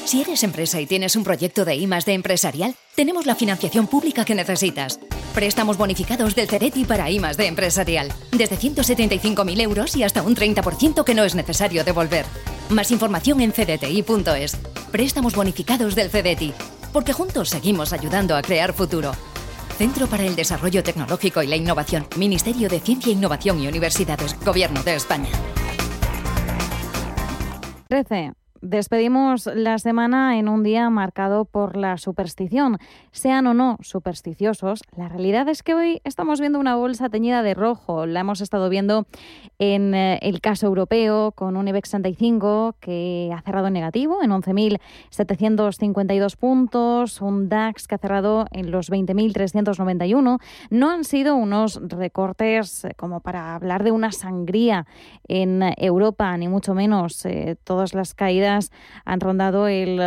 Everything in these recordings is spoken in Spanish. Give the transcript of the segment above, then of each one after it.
Si eres empresa y tienes un proyecto de I+D empresarial, tenemos la financiación pública que necesitas. Préstamos bonificados del CEDETI para I+D empresarial. Desde 175.000 euros y hasta un 30% que no es necesario devolver. Más información en cdti.es. Préstamos bonificados del CEDETI. Porque juntos seguimos ayudando a crear futuro. Centro para el Desarrollo Tecnológico y la Innovación. Ministerio de Ciencia, Innovación y Universidades. Gobierno de España. 13. Despedimos la semana en un día marcado por la superstición. Sean o no supersticiosos, la realidad es que hoy estamos viendo una bolsa teñida de rojo. La hemos estado viendo en el caso europeo con un IBEX 35 que ha cerrado en negativo en 11.752 puntos, un DAX que ha cerrado en los 20.391. No han sido unos recortes como para hablar de una sangría en Europa, ni mucho menos. Todas las caídas han rondado el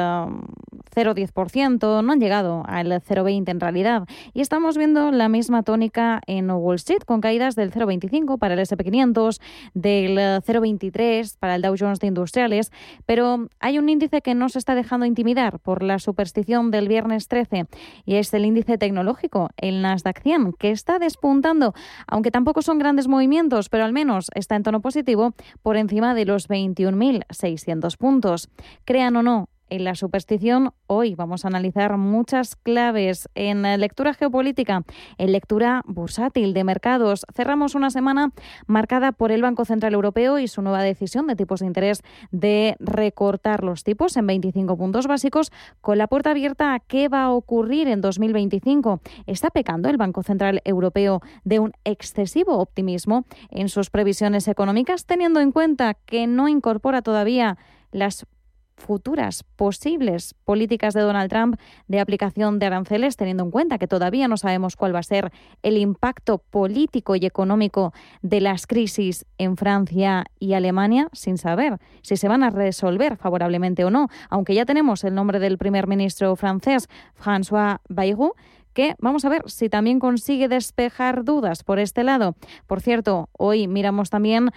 0,10%, no han llegado al 0,20% en realidad. Y estamos viendo la misma tónica en Wall Street, con caídas del 0,25% para el S&P 500, del 0,23% para el Dow Jones de Industriales, pero hay un índice que no se está dejando intimidar por la superstición del viernes 13, y es el índice tecnológico, el Nasdaq 100, que está despuntando, aunque tampoco son grandes movimientos, pero al menos está en tono positivo por encima de los 21.600 puntos. Crean o no en la superstición, hoy vamos a analizar muchas claves en lectura geopolítica, en lectura bursátil de mercados. Cerramos una semana marcada por el Banco Central Europeo y su nueva decisión de tipos de interés de recortar los tipos en 25 puntos básicos, con la puerta abierta a qué va a ocurrir en 2025. ¿Está pecando el Banco Central Europeo de un excesivo optimismo en sus previsiones económicas, teniendo en cuenta que no incorpora todavía las futuras posibles políticas de Donald Trump de aplicación de aranceles, teniendo en cuenta que todavía no sabemos cuál va a ser el impacto político y económico de las crisis en Francia y Alemania, sin saber si se van a resolver favorablemente o no, aunque ya tenemos el nombre del primer ministro francés, François Bayrou, que vamos a ver si también consigue despejar dudas por este lado. Por cierto, hoy miramos también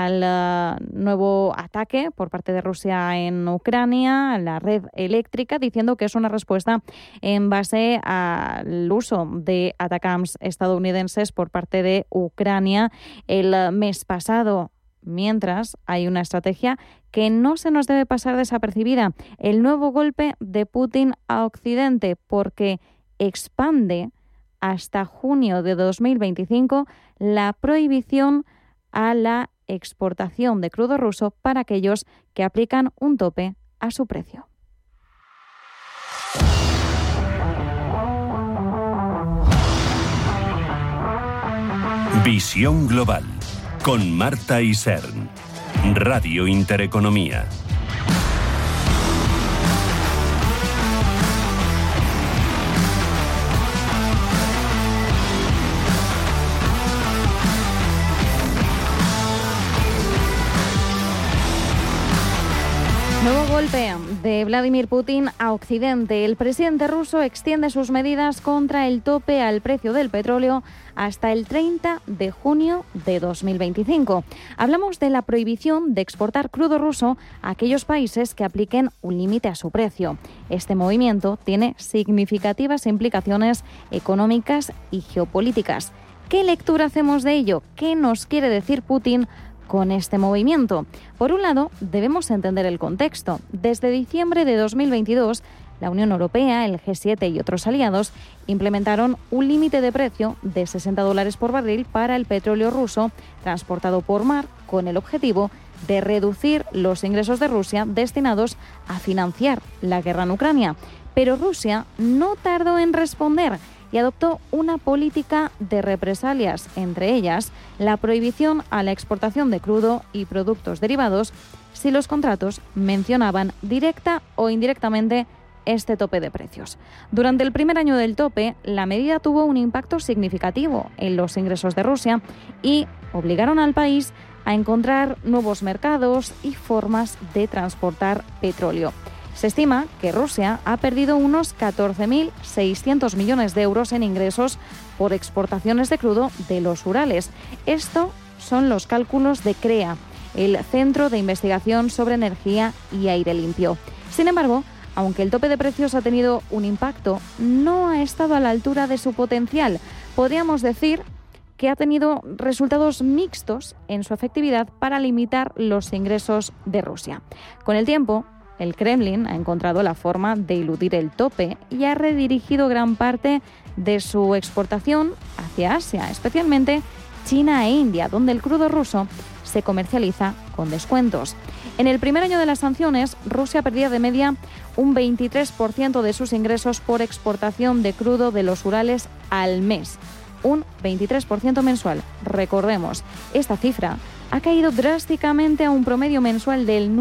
al nuevo ataque por parte de Rusia en Ucrania, la red eléctrica, diciendo que es una respuesta en base al uso de ATACMS estadounidenses por parte de Ucrania el mes pasado. Mientras, hay una estrategia que no se nos debe pasar desapercibida: el nuevo golpe de Putin a Occidente, porque expande hasta junio de 2025 la prohibición a la exportación de crudo ruso para aquellos que aplican un tope a su precio. Visión Global con Marta Isern, Radio Intereconomía. Nuevo golpe de Vladimir Putin a Occidente. El presidente ruso extiende sus medidas contra el tope al precio del petróleo hasta el 30 de junio de 2025. Hablamos de la prohibición de exportar crudo ruso a aquellos países que apliquen un límite a su precio. Este movimiento tiene significativas implicaciones económicas y geopolíticas. ¿Qué lectura hacemos de ello? ¿Qué nos quiere decir Putin con este movimiento? Por un lado, debemos entender el contexto. Desde diciembre de 2022, la Unión Europea, el G7 y otros aliados implementaron un límite de precio de $60 por barril para el petróleo ruso transportado por mar, con el objetivo de reducir los ingresos de Rusia destinados a financiar la guerra en Ucrania. Pero Rusia no tardó en responder y adoptó una política de represalias, entre ellas la prohibición a la exportación de crudo y productos derivados si los contratos mencionaban directa o indirectamente este tope de precios. Durante el primer año del tope, la medida tuvo un impacto significativo en los ingresos de Rusia y obligaron al país a encontrar nuevos mercados y formas de transportar petróleo. Se estima que Rusia ha perdido unos 14.600 millones de euros en ingresos por exportaciones de crudo de los Urales. Esto son los cálculos de CREA, el Centro de Investigación sobre Energía y Aire Limpio. Sin embargo, aunque el tope de precios ha tenido un impacto, no ha estado a la altura de su potencial. Podríamos decir que ha tenido resultados mixtos en su efectividad para limitar los ingresos de Rusia. Con el tiempo, el Kremlin ha encontrado la forma de eludir el tope y ha redirigido gran parte de su exportación hacia Asia, especialmente China e India, donde el crudo ruso se comercializa con descuentos. En el primer año de las sanciones, Rusia perdía de media un 23% de sus ingresos por exportación de crudo de los Urales al mes. Un 23% mensual. Recordemos, esta cifra ha caído drásticamente a un promedio mensual del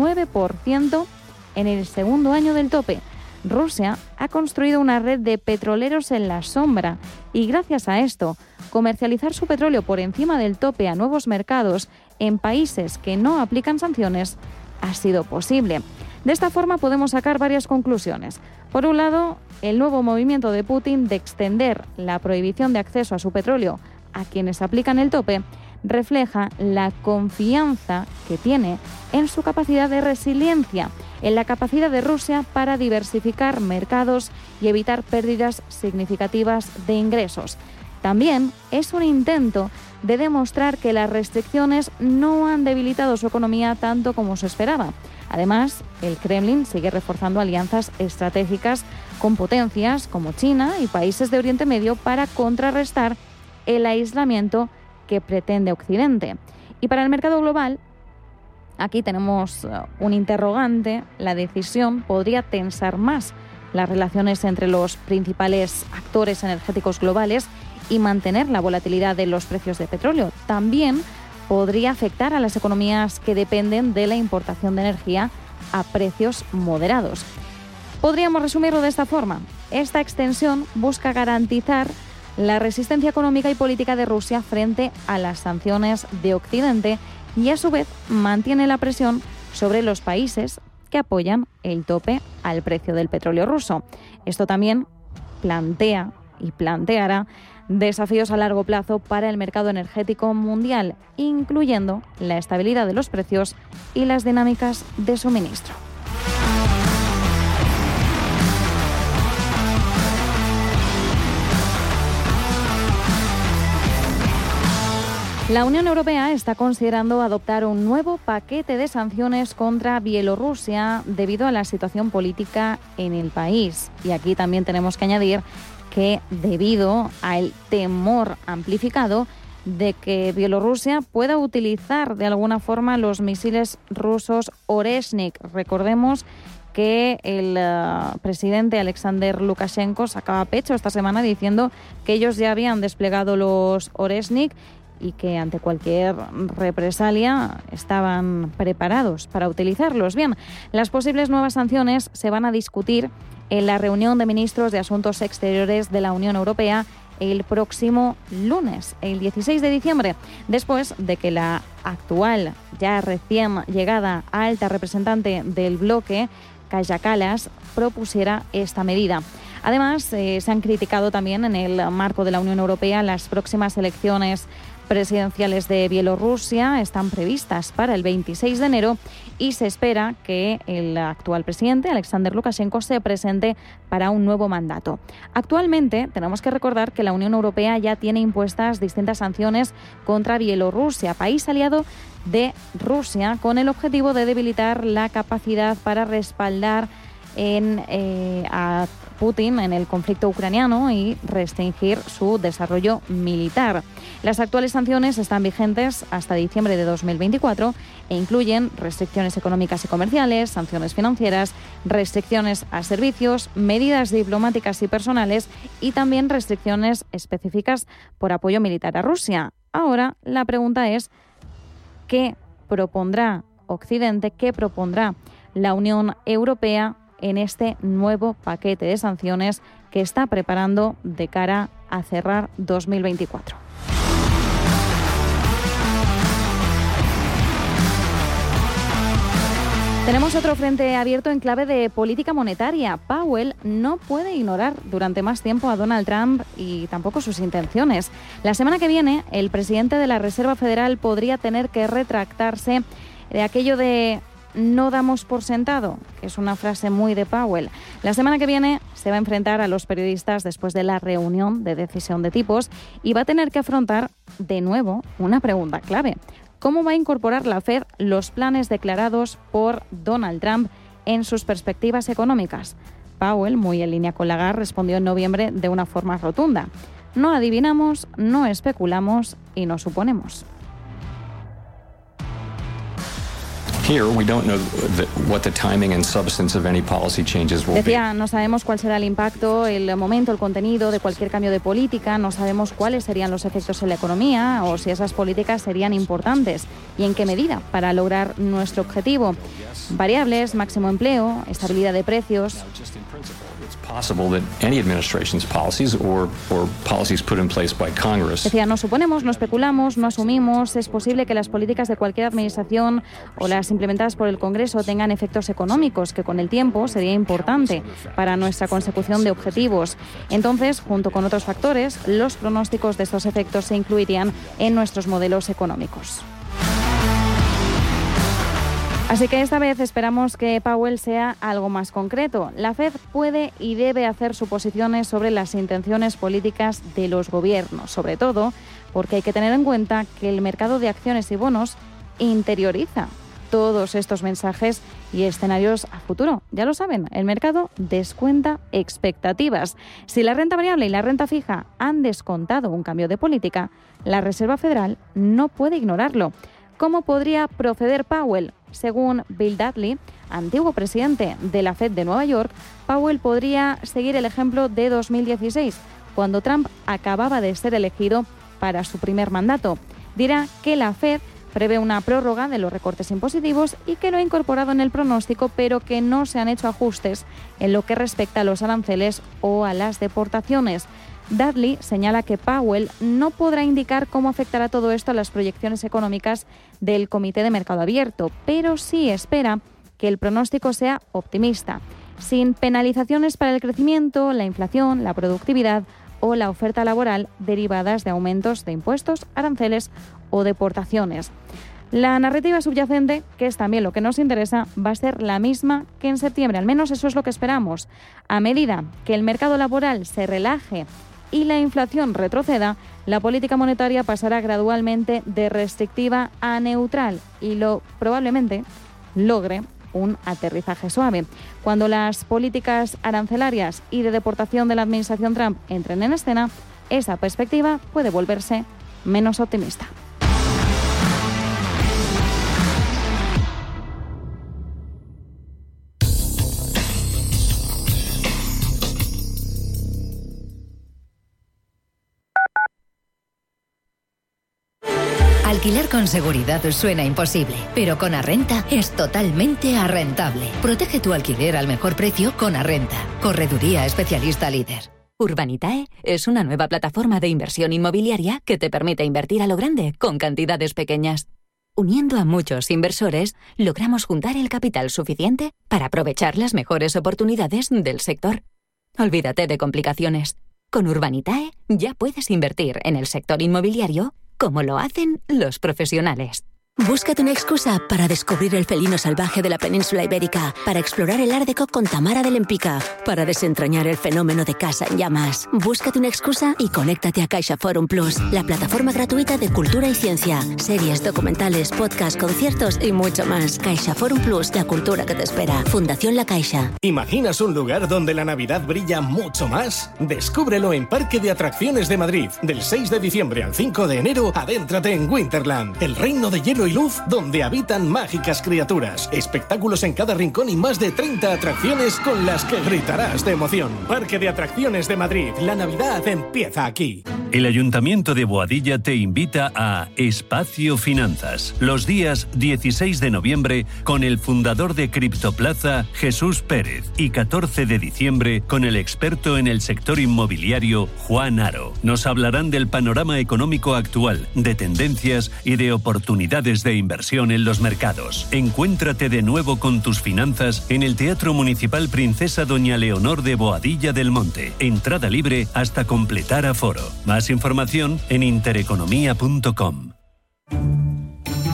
9% en el segundo año del tope. Rusia ha construido una red de petroleros en la sombra y gracias a esto, comercializar su petróleo por encima del tope a nuevos mercados en países que no aplican sanciones ha sido posible. De esta forma podemos sacar varias conclusiones. Por un lado, el nuevo movimiento de Putin de extender la prohibición de acceso a su petróleo a quienes aplican el tope refleja la confianza que tiene en su capacidad de resiliencia, en la capacidad de Rusia para diversificar mercados y evitar pérdidas significativas de ingresos. También es un intento de demostrar que las restricciones no han debilitado su economía tanto como se esperaba. Además, el Kremlin sigue reforzando alianzas estratégicas con potencias como China y países de Oriente Medio para contrarrestar el aislamiento que pretende Occidente. Y para el mercado global, aquí tenemos un interrogante. La decisión podría tensar más las relaciones entre los principales actores energéticos globales y mantener la volatilidad de los precios de petróleo. También podría afectar a las economías que dependen de la importación de energía a precios moderados. Podríamos resumirlo de esta forma. Esta extensión busca garantizar la resistencia económica y política de Rusia frente a las sanciones de Occidente y a su vez mantiene la presión sobre los países que apoyan el tope al precio del petróleo ruso. Esto también plantea y planteará desafíos a largo plazo para el mercado energético mundial, incluyendo la estabilidad de los precios y las dinámicas de suministro. La Unión Europea está considerando adoptar un nuevo paquete de sanciones contra Bielorrusia debido a la situación política en el país. Y aquí también tenemos que añadir que debido al temor amplificado de que Bielorrusia pueda utilizar de alguna forma los misiles rusos Oreshnik. Recordemos que el presidente Alexander Lukashenko sacaba pecho esta semana diciendo que ellos ya habían desplegado los Oreshnik y que ante cualquier represalia estaban preparados para utilizarlos. Bien, las posibles nuevas sanciones se van a discutir en la reunión de ministros de Asuntos Exteriores de la Unión Europea el próximo lunes, el 16 de diciembre, después de que la actual, ya recién llegada alta representante del bloque, Kaja Kallas, propusiera esta medida. Además, se han criticado también en el marco de la Unión Europea las próximas elecciones presidenciales de Bielorrusia. Están previstas para el 26 de enero y se espera que el actual presidente, Alexander Lukashenko, se presente para un nuevo mandato. Actualmente, tenemos que recordar que la Unión Europea ya tiene impuestas distintas sanciones contra Bielorrusia, país aliado de Rusia, con el objetivo de debilitar la capacidad para respaldar a Putin en el conflicto ucraniano y restringir su desarrollo militar. Las actuales sanciones están vigentes hasta diciembre de 2024 e incluyen restricciones económicas y comerciales, sanciones financieras, restricciones a servicios, medidas diplomáticas y personales y también restricciones específicas por apoyo militar a Rusia. Ahora, la pregunta es, ¿qué propondrá Occidente, qué propondrá la Unión Europea en este nuevo paquete de sanciones que está preparando de cara a cerrar 2024? Tenemos otro frente abierto en clave de política monetaria. Powell no puede ignorar durante más tiempo a Donald Trump y tampoco sus intenciones. La semana que viene, el presidente de la Reserva Federal podría tener que retractarse de aquello de no damos por sentado, que es una frase muy de Powell. La semana que viene se va a enfrentar a los periodistas después de la reunión de decisión de tipos y va a tener que afrontar de nuevo una pregunta clave. ¿Cómo va a incorporar la Fed los planes declarados por Donald Trump en sus perspectivas económicas? Powell, muy en línea con Lagarde, respondió en noviembre de una forma rotunda. No adivinamos, no especulamos y no suponemos. Decía, no sabemos cuál será el impacto, el momento, el contenido de cualquier cambio de política, no sabemos cuáles serían los efectos en la economía o si esas políticas serían importantes y en qué medida para lograr nuestro objetivo. Variables, máximo empleo, estabilidad de precios. Decía, no suponemos, no especulamos, no asumimos. Es posible que las políticas de cualquier administración o las implementadas por el Congreso tengan efectos económicos, que con el tiempo sería importante para nuestra consecución de objetivos. Entonces, junto con otros factores, los pronósticos de estos efectos se incluirían en nuestros modelos económicos. Así que esta vez esperamos que Powell sea algo más concreto. La Fed puede y debe hacer suposiciones sobre las intenciones políticas de los gobiernos, sobre todo porque hay que tener en cuenta que el mercado de acciones y bonos interioriza todos estos mensajes y escenarios a futuro. Ya lo saben, el mercado descuenta expectativas. Si la renta variable y la renta fija han descontado un cambio de política, la Reserva Federal no puede ignorarlo. ¿Cómo podría proceder Powell? Según Bill Dudley, antiguo presidente de la Fed de Nueva York, Powell podría seguir el ejemplo de 2016, cuando Trump acababa de ser elegido para su primer mandato. Dirá que la Fed prevé una prórroga de los recortes impositivos y que lo ha incorporado en el pronóstico, pero que no se han hecho ajustes en lo que respecta a los aranceles o a las deportaciones. Dudley señala que Powell no podrá indicar cómo afectará todo esto a las proyecciones económicas del Comité de Mercado Abierto, pero sí espera que el pronóstico sea optimista, sin penalizaciones para el crecimiento, la inflación, la productividad o la oferta laboral derivadas de aumentos de impuestos, aranceles o deportaciones. La narrativa subyacente, que es también lo que nos interesa, va a ser la misma que en septiembre, al menos eso es lo que esperamos. A medida que el mercado laboral se relaje y la inflación retroceda, la política monetaria pasará gradualmente de restrictiva a neutral y probablemente logre un aterrizaje suave. Cuando las políticas arancelarias y de deportación de la administración Trump entren en escena, esa perspectiva puede volverse menos optimista. Alquiler con seguridad suena imposible, pero con Arrenta es totalmente arrentable. Protege tu alquiler al mejor precio con Arrenta, correduría especialista líder. Urbanitae es una nueva plataforma de inversión inmobiliaria que te permite invertir a lo grande con cantidades pequeñas. Uniendo a muchos inversores, logramos juntar el capital suficiente para aprovechar las mejores oportunidades del sector. Olvídate de complicaciones. Con Urbanitae ya puedes invertir en el sector inmobiliario como lo hacen los profesionales. Búscate una excusa para descubrir el felino salvaje de la península ibérica, para explorar el Art Deco con Tamara de Lempicka, para desentrañar el fenómeno de Casa en Llamas. Búscate una excusa y conéctate a CaixaForum Plus, la plataforma gratuita de cultura y ciencia, series, documentales, podcasts, conciertos y mucho más. CaixaForum Plus, la cultura que te espera. Fundación La Caixa. ¿Imaginas un lugar donde la Navidad brilla mucho más? Descúbrelo en Parque de Atracciones de Madrid. Del 6 de diciembre al 5 de enero, adéntrate en Winterland, el reino de hielo y luz donde habitan mágicas criaturas, espectáculos en cada rincón y más de 30 atracciones con las que gritarás de emoción. Parque de Atracciones de Madrid, la Navidad empieza aquí. El Ayuntamiento de Boadilla te invita a Espacio Finanzas, los días 16 de noviembre con el fundador de Criptoplaza, Jesús Pérez, y 14 de diciembre con el experto en el sector inmobiliario, Juan Aro. Nos hablarán del panorama económico actual, de tendencias y de oportunidades de inversión en los mercados. Encuéntrate de nuevo con tus finanzas en el Teatro Municipal Princesa Doña Leonor de Boadilla del Monte. Entrada libre hasta completar aforo. Más información en intereconomía.com.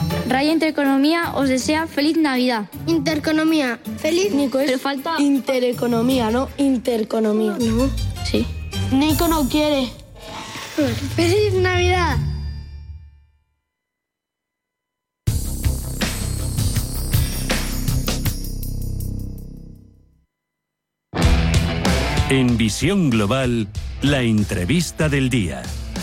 Secretaría de Intereconomía os desea feliz Navidad. Intereconomía. Feliz. Nico, pero falta... Intereconomía, ¿no? Intereconomía. No. Sí. Nico no quiere. ¡Feliz Navidad! En Visión Global, la entrevista del día.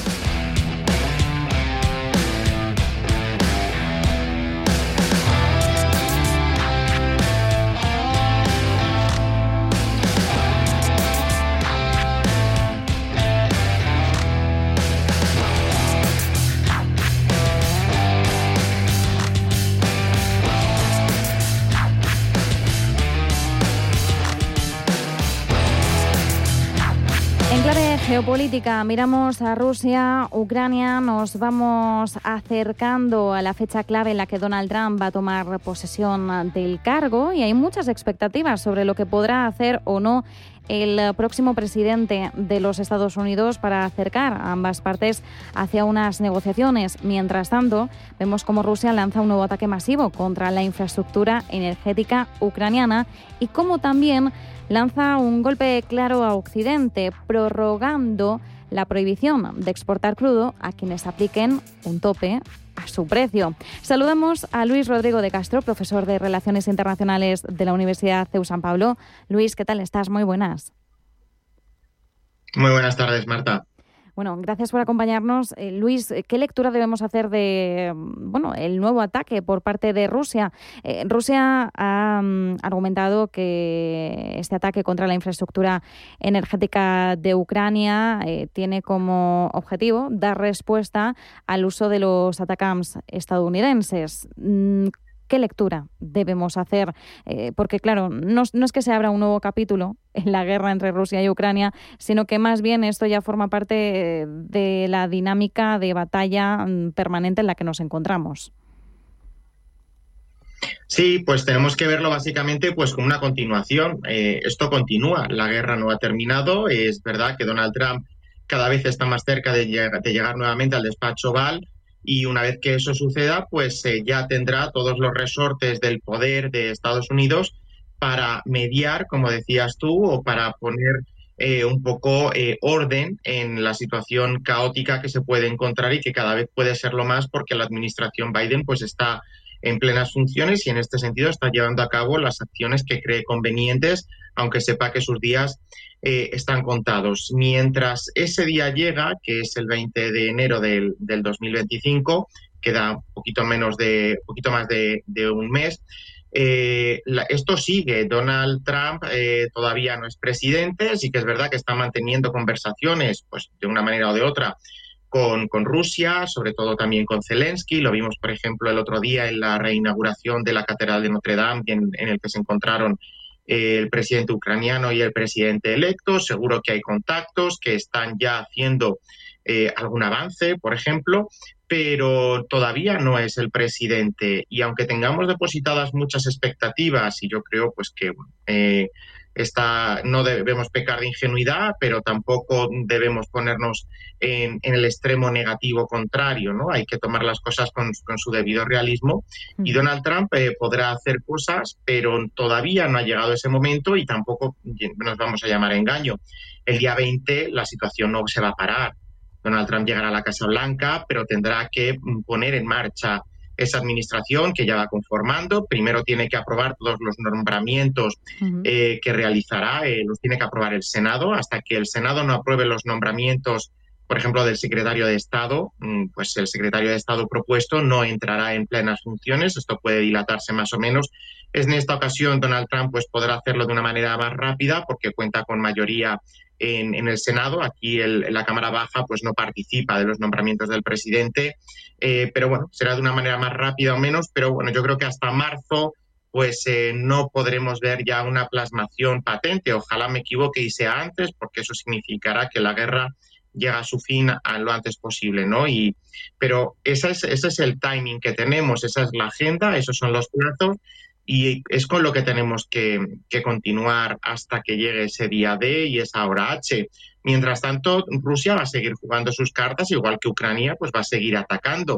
Geopolítica, miramos a Rusia, Ucrania, nos vamos acercando a la fecha clave en la que Donald Trump va a tomar posesión del cargo y hay muchas expectativas sobre lo que podrá hacer o no el próximo presidente de los Estados Unidos para acercar a ambas partes hacia unas negociaciones. Mientras tanto, vemos cómo Rusia lanza un nuevo ataque masivo contra la infraestructura energética ucraniana y cómo también lanza un golpe claro a Occidente, prorrogando la prohibición de exportar crudo a quienes apliquen un tope a su precio. Saludamos a Luis Rodrigo de Castro, profesor de Relaciones Internacionales de la Universidad CEU San Pablo. Luis, ¿qué tal estás? Muy buenas. Muy buenas tardes, Marta. Bueno, gracias por acompañarnos. Luis, ¿qué lectura debemos hacer de el nuevo ataque por parte de Rusia? Rusia ha argumentado que este ataque contra la infraestructura energética de Ucrania tiene como objetivo dar respuesta al uso de los ATACMS estadounidenses. ¿Qué lectura debemos hacer? Porque, claro, no es que se abra un nuevo capítulo en la guerra entre Rusia y Ucrania, sino que más bien esto ya forma parte de la dinámica de batalla permanente en la que nos encontramos. Sí, pues tenemos que verlo básicamente pues como una continuación. Esto continúa, la guerra no ha terminado. Es verdad que Donald Trump cada vez está más cerca de llegar nuevamente al despacho Oval. Y una vez que eso suceda, pues ya tendrá todos los resortes del poder de Estados Unidos para mediar, como decías tú, o para poner un poco orden en la situación caótica que se puede encontrar y que cada vez puede serlo más porque la administración Biden pues está en plenas funciones y en este sentido está llevando a cabo las acciones que cree convenientes, aunque sepa que sus días están contados. Mientras ese día llega, que es el 20 de enero del 2025, queda un poquito más de un mes, esto sigue. Donald Trump todavía no es presidente, sí que es verdad que está manteniendo conversaciones, pues de una manera o de otra, con Rusia, sobre todo también con Zelensky. Lo vimos, por ejemplo, el otro día en la reinauguración de la Catedral de Notre Dame, en el que se encontraron el presidente ucraniano y el presidente electo. Seguro que hay contactos que están ya haciendo algún avance, por ejemplo, pero todavía no es el presidente. Y aunque tengamos depositadas muchas expectativas, y yo creo pues que no debemos pecar de ingenuidad, pero tampoco debemos ponernos en el extremo negativo contrario, ¿no? Hay que tomar las cosas con su debido realismo. Y Donald Trump podrá hacer cosas, pero todavía no ha llegado ese momento y tampoco nos vamos a llamar a engaño. El día 20 la situación no se va a parar. Donald Trump llegará a la Casa Blanca, pero tendrá que poner en marcha esa administración que ya va conformando. Primero tiene que aprobar todos los nombramientos que realizará, los tiene que aprobar el Senado. Hasta que el Senado no apruebe los nombramientos, por ejemplo, del secretario de Estado, pues el secretario de Estado propuesto no entrará en plenas funciones. Esto puede dilatarse más o menos. En esta ocasión Donald Trump pues podrá hacerlo de una manera más rápida porque cuenta con mayoría en el Senado. Aquí la Cámara Baja pues no participa de los nombramientos del presidente, pero bueno, será de una manera más rápida o menos, pero bueno, yo creo que hasta marzo pues no podremos ver ya una plasmación patente. Ojalá me equivoque y sea antes, porque eso significará que la guerra llega a su fin lo antes posible, ¿no? Pero ese es el timing que tenemos, esa es la agenda, esos son los plazos. Y es con lo que tenemos que continuar hasta que llegue ese día D y esa hora H. Mientras tanto, Rusia va a seguir jugando sus cartas, igual que Ucrania, pues va a seguir atacando.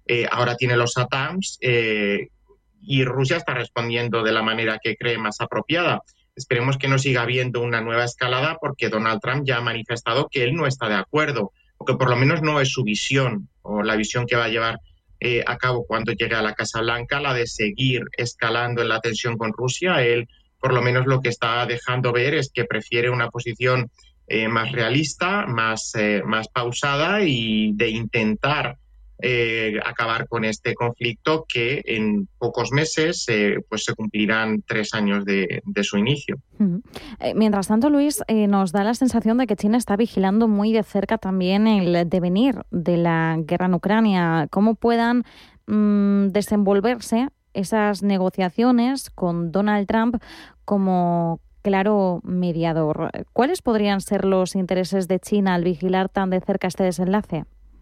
ahora tiene los ATAMS y Rusia está respondiendo de la manera que cree más apropiada. Esperemos que no siga habiendo una nueva escalada porque Donald Trump ya ha manifestado que él no está de acuerdo, o que por lo menos no es su visión o la visión que va a llevar a cabo cuando llegue a la Casa Blanca, la de seguir escalando en la tensión con Rusia. Él, por lo menos, lo que está dejando ver es que prefiere una posición más realista, más pausada y de intentar acabar con este conflicto que en pocos meses pues se cumplirán 3 años de su inicio. Mientras tanto, Luis, nos da la sensación de que China está vigilando muy de cerca también el devenir de la guerra en Ucrania, cómo puedan desenvolverse esas negociaciones con Donald Trump como claro mediador. ¿Cuáles podrían ser los intereses de China al vigilar tan de cerca este desenlace?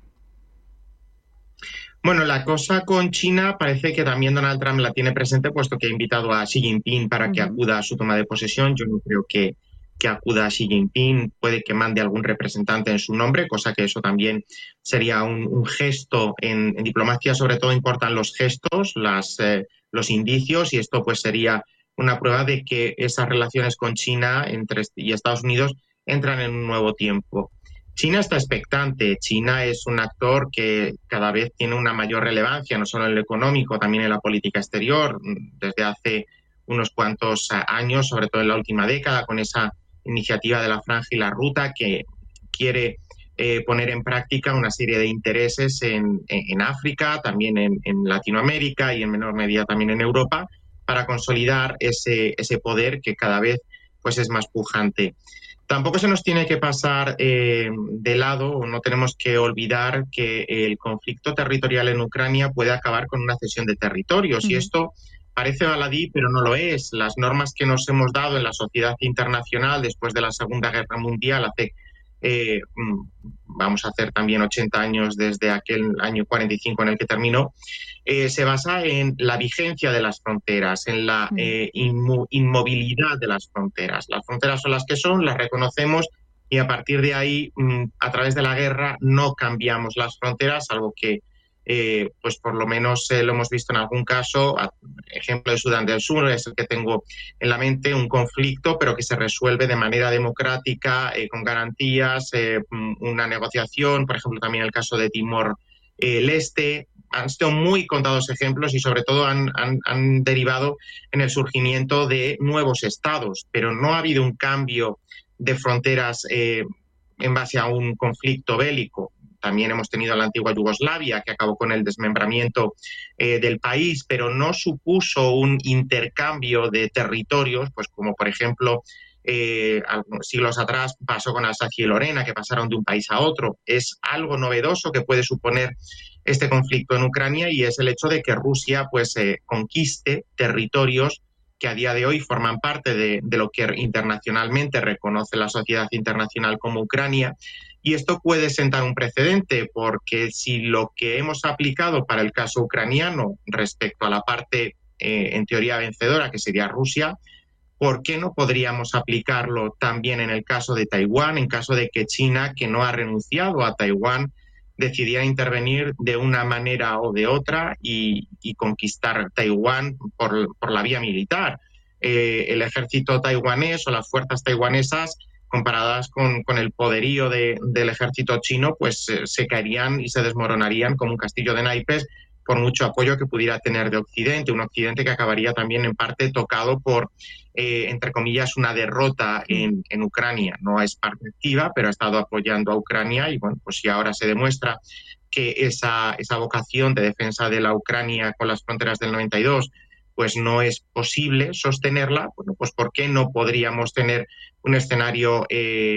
Bueno, la cosa con China parece que también Donald Trump la tiene presente, puesto que ha invitado a Xi Jinping para que acuda a su toma de posesión. Yo no creo que acuda a Xi Jinping, puede que mande algún representante en su nombre, cosa que eso también sería un gesto. En diplomacia sobre todo importan los gestos, los indicios, y esto pues sería una prueba de que esas relaciones con China y Estados Unidos entran en un nuevo tiempo. China está expectante. China es un actor que cada vez tiene una mayor relevancia, no solo en lo económico, también en la política exterior, desde hace unos cuantos años, sobre todo en la última década, con esa iniciativa de la Franja y la Ruta que quiere poner en práctica una serie de intereses en África, también en Latinoamérica y en menor medida también en Europa, para consolidar ese poder que cada vez pues es más pujante. Tampoco se nos tiene que pasar de lado, o no tenemos que olvidar que el conflicto territorial en Ucrania puede acabar con una cesión de territorios. Y esto parece baladí, pero no lo es. Las normas que nos hemos dado en la sociedad internacional después de la Segunda Guerra Mundial, vamos a hacer también 80 años desde aquel año 45 en el que terminó, se basa en la vigencia de las fronteras, en la inmovilidad de las fronteras. Las fronteras son las que son, las reconocemos y a partir de ahí, a través de la guerra, no cambiamos las fronteras, salvo que pues por lo menos lo hemos visto en algún caso. Ejemplo de Sudán del Sur es el que tengo en la mente, un conflicto pero que se resuelve de manera democrática, con garantías, una negociación. Por ejemplo, también el caso de Timor Leste. Han sido muy contados ejemplos y sobre todo han derivado en el surgimiento de nuevos estados, pero no ha habido un cambio de fronteras en base a un conflicto bélico. También hemos tenido la antigua Yugoslavia, que acabó con el desmembramiento del país, pero no supuso un intercambio de territorios, pues como por ejemplo algunos siglos atrás pasó con Alsacia y Lorena, que pasaron de un país a otro. Es algo novedoso que puede suponer este conflicto en Ucrania, y es el hecho de que Rusia pues conquiste territorios que a día de hoy forman parte de lo que internacionalmente reconoce la sociedad internacional como Ucrania. Y esto puede sentar un precedente, porque si lo que hemos aplicado para el caso ucraniano respecto a la parte en teoría vencedora, que sería Rusia, ¿por qué no podríamos aplicarlo también en el caso de Taiwán, en caso de que China, que no ha renunciado a Taiwán, decidiera intervenir de una manera o de otra y conquistar Taiwán por la vía militar? El ejército taiwanés o las fuerzas taiwanesas, comparadas con el poderío del ejército chino, pues se caerían y se desmoronarían como un castillo de naipes por mucho apoyo que pudiera tener de Occidente, un Occidente que acabaría también en parte tocado por, entre comillas, una derrota en Ucrania. No es parte activa, pero ha estado apoyando a Ucrania y bueno, pues si ahora se demuestra que esa vocación de defensa de la Ucrania con las fronteras del 92 pues no es posible sostenerla, bueno, pues ¿por qué no podríamos tener un escenario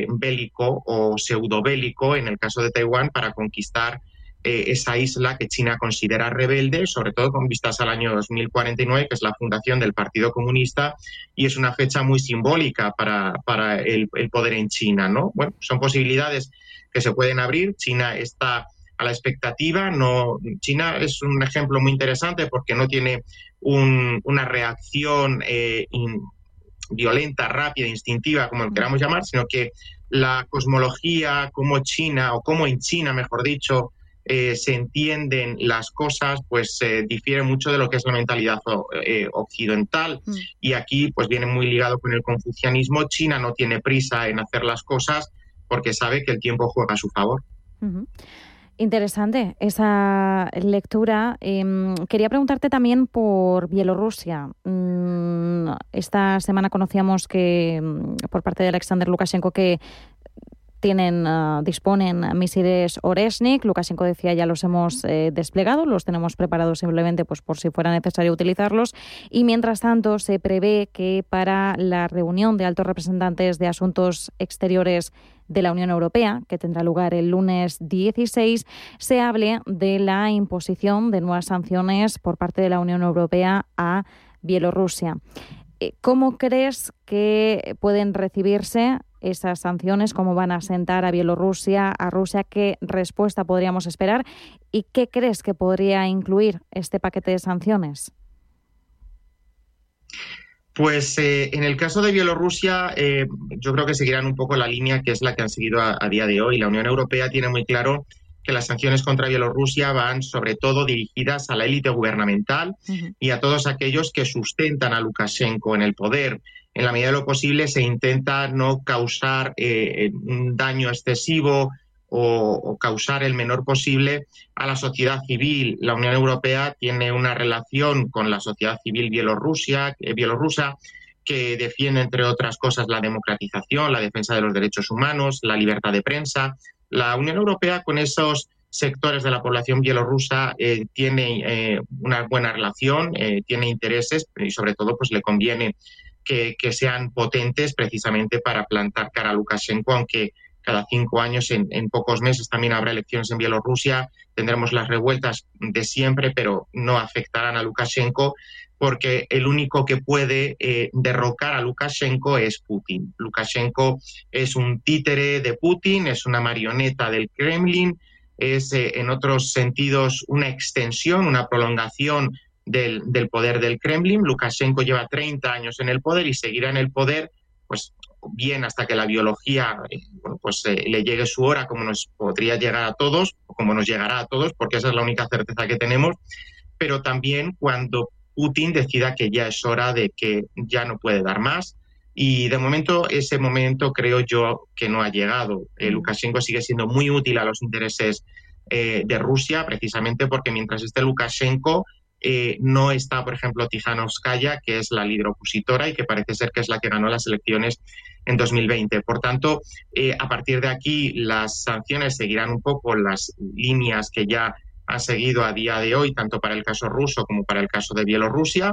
bélico o pseudobélico en el caso de Taiwán para conquistar esa isla que China considera rebelde, sobre todo con vistas al año 2049, que es la fundación del Partido Comunista, y es una fecha muy simbólica para el poder en China, ¿no? Bueno, son posibilidades que se pueden abrir. China está a la expectativa. China es un ejemplo muy interesante porque no tiene una reacción violenta, rápida, instintiva, como lo queramos llamar, sino que la cosmología, como China, o como en China, mejor dicho, se entienden las cosas, pues difiere mucho de lo que es la mentalidad occidental. Y aquí pues viene muy ligado con el confucianismo. China no tiene prisa en hacer las cosas porque sabe que el tiempo juega a su favor. Interesante esa lectura. Quería preguntarte también por Bielorrusia. Esta semana conocíamos que por parte de Alexander Lukashenko que disponen misiles Oreshnik. Lukashenko decía, ya los hemos desplegado, los tenemos preparados simplemente pues por si fuera necesario utilizarlos. Y mientras tanto se prevé que para la reunión de altos representantes de asuntos exteriores de la Unión Europea, que tendrá lugar el lunes 16, se hable de la imposición de nuevas sanciones por parte de la Unión Europea a Bielorrusia. ¿Cómo crees que pueden recibirse esas sanciones? ¿Cómo van a sentar a Bielorrusia, a Rusia? ¿Qué respuesta podríamos esperar? ¿Y qué crees que podría incluir este paquete de sanciones? Pues en el caso de Bielorrusia, yo creo que seguirán un poco la línea que es la que han seguido a día de hoy. La Unión Europea tiene muy claro que las sanciones contra Bielorrusia van sobre todo dirigidas a la élite gubernamental y a todos aquellos que sustentan a Lukashenko en el poder. En la medida de lo posible se intenta no causar un daño excesivo o causar el menor posible a la sociedad civil. La Unión Europea tiene una relación con la sociedad civil bielorrusa que defiende, entre otras cosas, la democratización, la defensa de los derechos humanos, la libertad de prensa. La Unión Europea con esos sectores de la población bielorrusa tiene una buena relación, tiene intereses y sobre todo pues le conviene que sean potentes precisamente para plantar cara a Lukashenko, aunque cada 5 años, en pocos meses, también habrá elecciones en Bielorrusia, tendremos las revueltas de siempre, pero no afectarán a Lukashenko, porque el único que puede derrocar a Lukashenko es Putin. Lukashenko es un títere de Putin, es una marioneta del Kremlin, es en otros sentidos una extensión, una prolongación del poder del Kremlin. Lukashenko lleva 30 años en el poder y seguirá en el poder pues bien hasta que la biología le llegue su hora, como nos podría llegar a todos, o como nos llegará a todos, porque esa es la única certeza que tenemos, pero también cuando Putin decida que ya es hora de que ya no puede dar más. Y de momento, ese momento creo yo que no ha llegado. Lukashenko sigue siendo muy útil a los intereses de Rusia, precisamente porque mientras esté Lukashenko, no está, por ejemplo, Tijanovskaya, que es la líder opositora y que parece ser que es la que ganó las elecciones en 2020. Por tanto, a partir de aquí, las sanciones seguirán un poco las líneas que ya han seguido a día de hoy, tanto para el caso ruso como para el caso de Bielorrusia.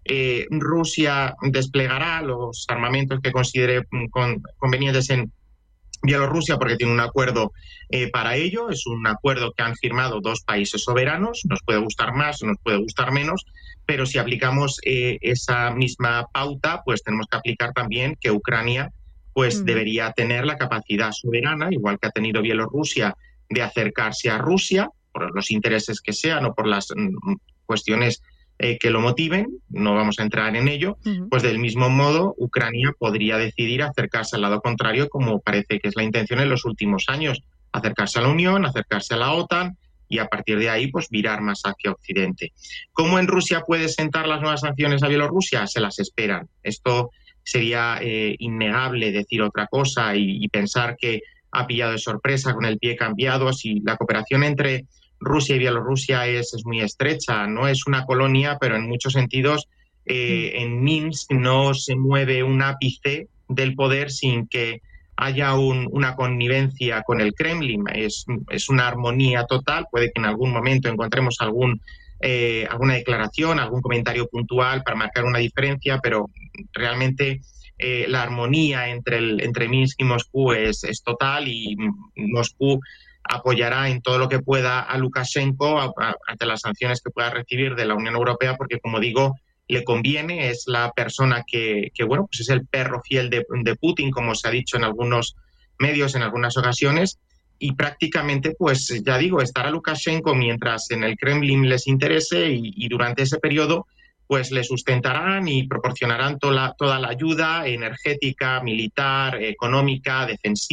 Rusia desplegará los armamentos que considere convenientes en Bielorrusia porque tiene un acuerdo para ello. Es un acuerdo que han firmado 2 países soberanos. Nos puede gustar más, nos puede gustar menos, pero si aplicamos esa misma pauta, pues tenemos que aplicar también que Ucrania pues debería tener la capacidad soberana, igual que ha tenido Bielorrusia, de acercarse a Rusia por los intereses que sean o por las cuestiones que lo motiven, no vamos a entrar en ello, pues del mismo modo Ucrania podría decidir acercarse al lado contrario, como parece que es la intención en los últimos años, acercarse a la Unión, acercarse a la OTAN y a partir de ahí pues virar más hacia Occidente. ¿Cómo en Rusia puede sentar las nuevas sanciones a Bielorrusia? Se las esperan. Esto sería innegable decir otra cosa y pensar que ha pillado de sorpresa con el pie cambiado. Si la cooperación entre Rusia y Bielorrusia es muy estrecha, no es una colonia, pero en muchos sentidos en Minsk no se mueve un ápice del poder sin que haya una connivencia con el Kremlin. Es una armonía total. Puede que en algún momento encontremos alguna declaración, algún comentario puntual para marcar una diferencia, pero realmente la armonía entre Minsk y Moscú es total y Moscú apoyará en todo lo que pueda a Lukashenko ante las sanciones que pueda recibir de la Unión Europea, porque, como digo, le conviene, es la persona que pues es el perro fiel de Putin, como se ha dicho en algunos medios en algunas ocasiones, y prácticamente, pues ya digo, estará Lukashenko mientras en el Kremlin les interese y durante ese periodo pues le sustentarán y proporcionarán toda la ayuda energética, militar, económica, defensiva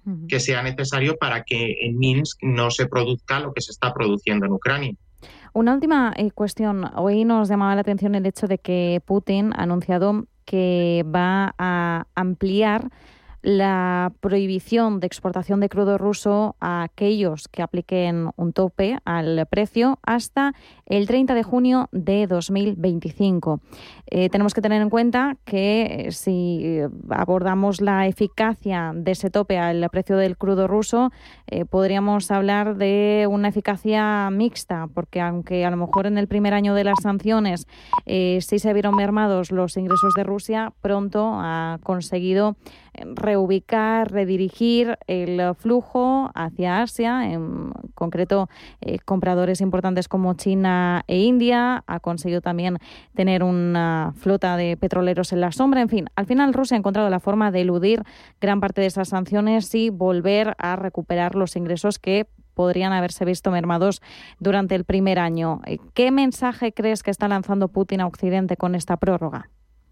que sea necesario para que en Minsk no se produzca lo que se está produciendo en Ucrania. Una última cuestión. Hoy nos llamaba la atención el hecho de que Putin ha anunciado que va a ampliar la prohibición de exportación de crudo ruso a aquellos que apliquen un tope al precio hasta el 30 de junio de 2025. Tenemos que tener en cuenta que si abordamos la eficacia de ese tope al precio del crudo ruso, podríamos hablar de una eficacia mixta, porque aunque a lo mejor en el primer año de las sanciones sí se vieron mermados los ingresos de Rusia, pronto ha conseguido reubicar, redirigir el flujo hacia Asia, en concreto compradores importantes como China e India. Ha conseguido también tener una flota de petroleros en la sombra. En fin, al final Rusia ha encontrado la forma de eludir gran parte de esas sanciones y volver a recuperar los ingresos que podrían haberse visto mermados durante el primer año. ¿Qué mensaje crees que está lanzando Putin a Occidente con esta prórroga?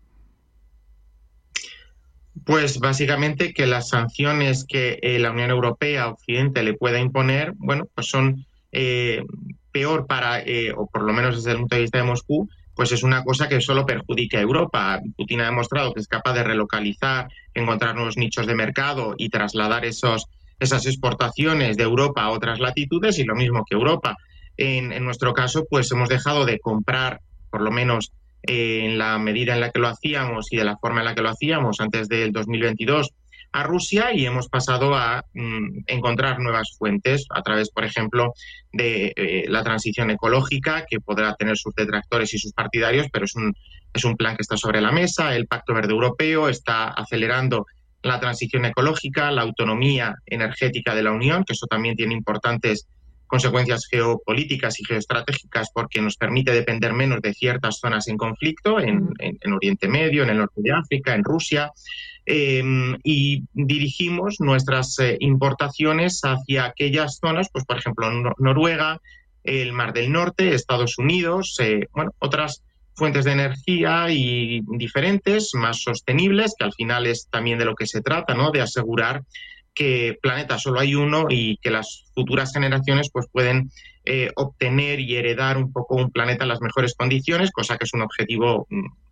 Pues básicamente que las sanciones que la Unión Europea, Occidente, le pueda imponer, bueno, pues son peor para, o por lo menos desde el punto de vista de Moscú, pues es una cosa que solo perjudica a Europa. Putin ha demostrado que es capaz de relocalizar, encontrar nuevos nichos de mercado y trasladar esas exportaciones de Europa a otras latitudes, y lo mismo que Europa. En nuestro caso, pues hemos dejado de comprar, por lo menos en la medida en la que lo hacíamos y de la forma en la que lo hacíamos antes del 2022 a Rusia, y hemos pasado a encontrar nuevas fuentes a través, por ejemplo, de la transición ecológica, que podrá tener sus detractores y sus partidarios, pero es un plan que está sobre la mesa. El Pacto Verde Europeo está acelerando la transición ecológica, la autonomía energética de la Unión, que eso también tiene importantes consecuencias geopolíticas y geoestratégicas, porque nos permite depender menos de ciertas zonas en conflicto, en Oriente Medio, en el norte de África, en Rusia, y dirigimos nuestras importaciones hacia aquellas zonas, pues por ejemplo Noruega, el Mar del Norte, Estados Unidos, otras fuentes de energía y diferentes, más sostenibles, que al final es también de lo que se trata, ¿no? De asegurar que planeta solo hay uno y que las futuras generaciones pues pueden obtener y heredar un poco un planeta en las mejores condiciones, cosa que es un objetivo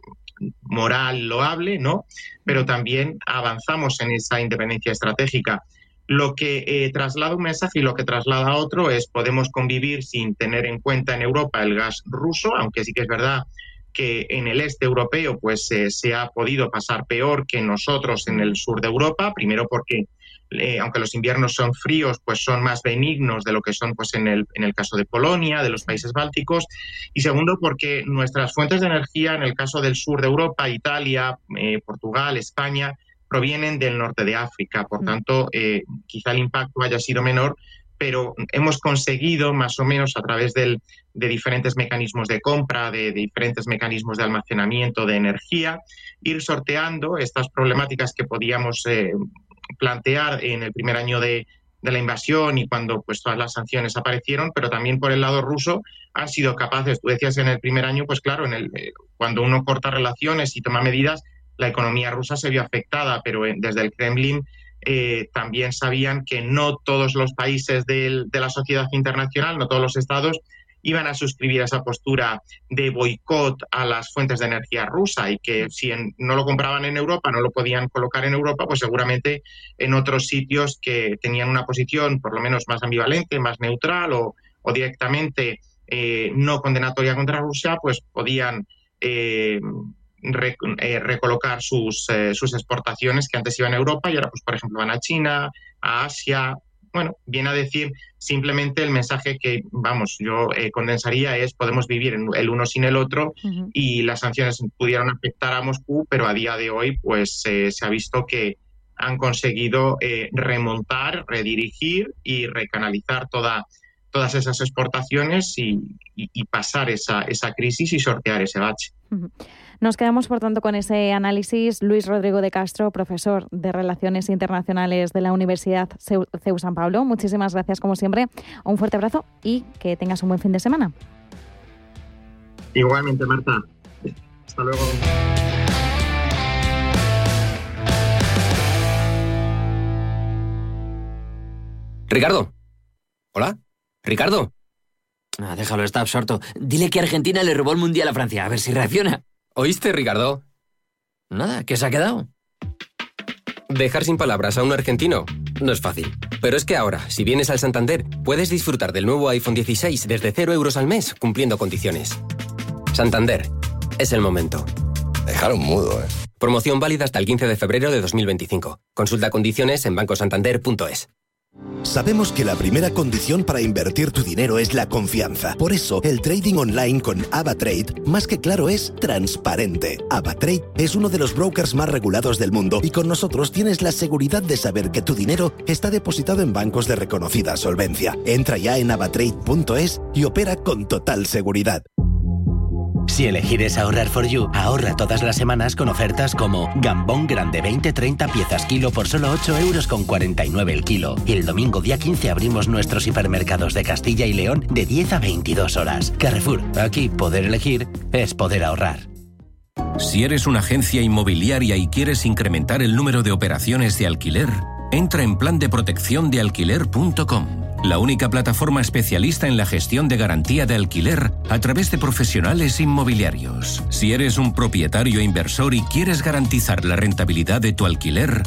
moral loable, ¿no? Pero también avanzamos en esa independencia estratégica. Lo que traslada un mensaje y lo que traslada otro es: podemos convivir sin tener en cuenta en Europa el gas ruso, aunque sí que es verdad que en el este europeo pues se ha podido pasar peor que nosotros en el sur de Europa, primero porque aunque los inviernos son fríos, pues son más benignos de lo que son pues en el caso de Polonia, de los países bálticos, y segundo porque nuestras fuentes de energía en el caso del sur de Europa, Italia, Portugal, España, provienen del norte de África. Por tanto, quizá el impacto haya sido menor, pero hemos conseguido más o menos a través de diferentes mecanismos de compra, de diferentes mecanismos de almacenamiento de energía, ir sorteando estas problemáticas que podíamos plantear en el primer año de la invasión y cuando pues todas las sanciones aparecieron, pero también por el lado ruso han sido capaces. Tú decías en el primer año, pues claro, cuando uno corta relaciones y toma medidas, la economía rusa se vio afectada, pero desde el Kremlin también sabían que no todos los países de la sociedad internacional, no todos los estados, iban a suscribir esa postura de boicot a las fuentes de energía rusa, y que si no lo compraban en Europa, no lo podían colocar en Europa, pues seguramente en otros sitios que tenían una posición por lo menos más ambivalente, más neutral o directamente no condenatoria contra Rusia, pues podían recolocar sus exportaciones que antes iban a Europa y ahora, pues por ejemplo, van a China, a Asia. Bueno, viene a decir simplemente el mensaje que, yo condensaría es: podemos vivir el uno sin el otro, y las sanciones pudieron afectar a Moscú, pero a día de hoy pues se ha visto que han conseguido remontar, redirigir y recanalizar todas esas exportaciones y pasar esa crisis y sortear ese bache. Nos quedamos, por tanto, con ese análisis. Luis Rodrigo de Castro, profesor de Relaciones Internacionales de la Universidad CEU San Pablo. Muchísimas gracias, como siempre. Un fuerte abrazo y que tengas un buen fin de semana. Igualmente, Marta. Hasta luego. ¡Ricardo! ¿Hola? ¿Ricardo? Déjalo, está absorto. Dile que Argentina le robó el Mundial a Francia, a ver si reacciona. ¿Oíste, Ricardo? Nada, ¿qué se ha quedado? Dejar sin palabras a un argentino no es fácil. Pero es que ahora, si vienes al Santander, puedes disfrutar del nuevo iPhone 16 desde 0 euros al mes, cumpliendo condiciones. Santander. Es el momento. Dejaron mudo, Promoción válida hasta el 15 de febrero de 2025. Consulta condiciones en bancosantander.es. Sabemos que la primera condición para invertir tu dinero es la confianza. Por eso, el trading online con AvaTrade, más que claro, es transparente. AvaTrade es uno de los brokers más regulados del mundo y con nosotros tienes la seguridad de saber que tu dinero está depositado en bancos de reconocida solvencia. Entra ya en avatrade.es y opera con total seguridad. Si elegir es ahorrar for you, ahorra todas las semanas con ofertas como Gambón grande 20-30 piezas kilo por solo 8,49 € el kilo. Y el domingo día 15 abrimos nuestros hipermercados de Castilla y León de 10 a 22 horas. Carrefour, aquí poder elegir es poder ahorrar. Si eres una agencia inmobiliaria y quieres incrementar el número de operaciones de alquiler, entra en plandeprotecciondealquiler.com. La única plataforma especialista en la gestión de garantía de alquiler a través de profesionales inmobiliarios. Si eres un propietario inversor y quieres garantizar la rentabilidad de tu alquiler,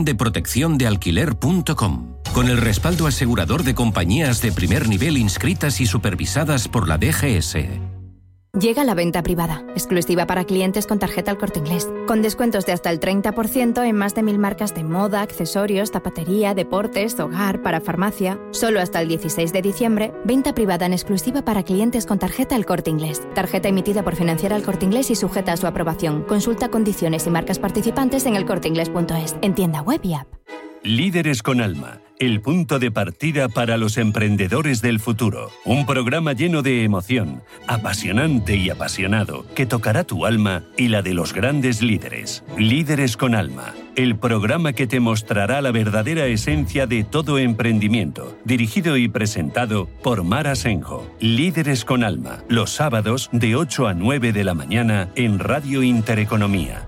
plandeprotecciondealquiler.com. Con el respaldo asegurador de compañías de primer nivel inscritas y supervisadas por la DGS. Llega la venta privada, exclusiva para clientes con tarjeta El Corte Inglés, con descuentos de hasta el 30% en más de 1000 marcas de moda, accesorios, zapatería, deportes, hogar, para farmacia. Solo hasta el 16 de diciembre, venta privada en exclusiva para clientes con tarjeta El Corte Inglés. Tarjeta emitida por Financiera El Corte Inglés y sujeta a su aprobación. Consulta condiciones y marcas participantes en elcorteinglés.es, en tienda web y app. Líderes con Alma, el punto de partida para los emprendedores del futuro. Un programa lleno de emoción, apasionante y apasionado, que tocará tu alma y la de los grandes líderes. Líderes con Alma, el programa que te mostrará la verdadera esencia de todo emprendimiento. Dirigido y presentado por Mar Asenjo. Líderes con Alma, los sábados de 8 a 9 de la mañana en Radio Intereconomía.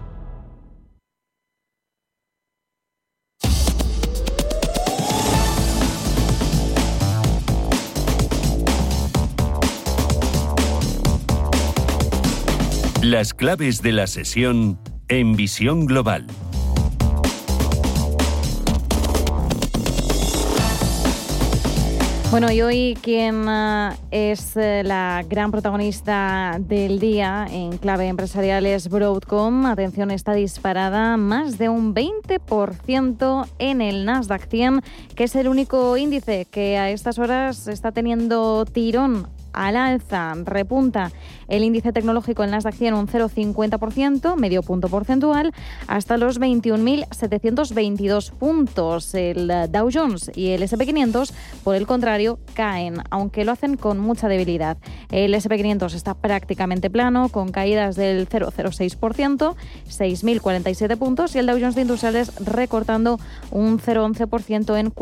Las claves de la sesión en Visión Global. Bueno, y hoy quien es la gran protagonista del día en clave empresarial es Broadcom. Atención, está disparada más de un 20% en el Nasdaq 100, que es el único índice que a estas horas está teniendo tirón al alza. Repunta el índice tecnológico en Nasdaq 100 un 0,50%, medio punto porcentual, hasta los 21.722 puntos. El Dow Jones y el S&P 500, por el contrario, caen, aunque lo hacen con mucha debilidad. El S&P 500 está prácticamente plano, con caídas del 0,06%, 6.047 puntos, y el Dow Jones de Industriales recortando un 0,11% en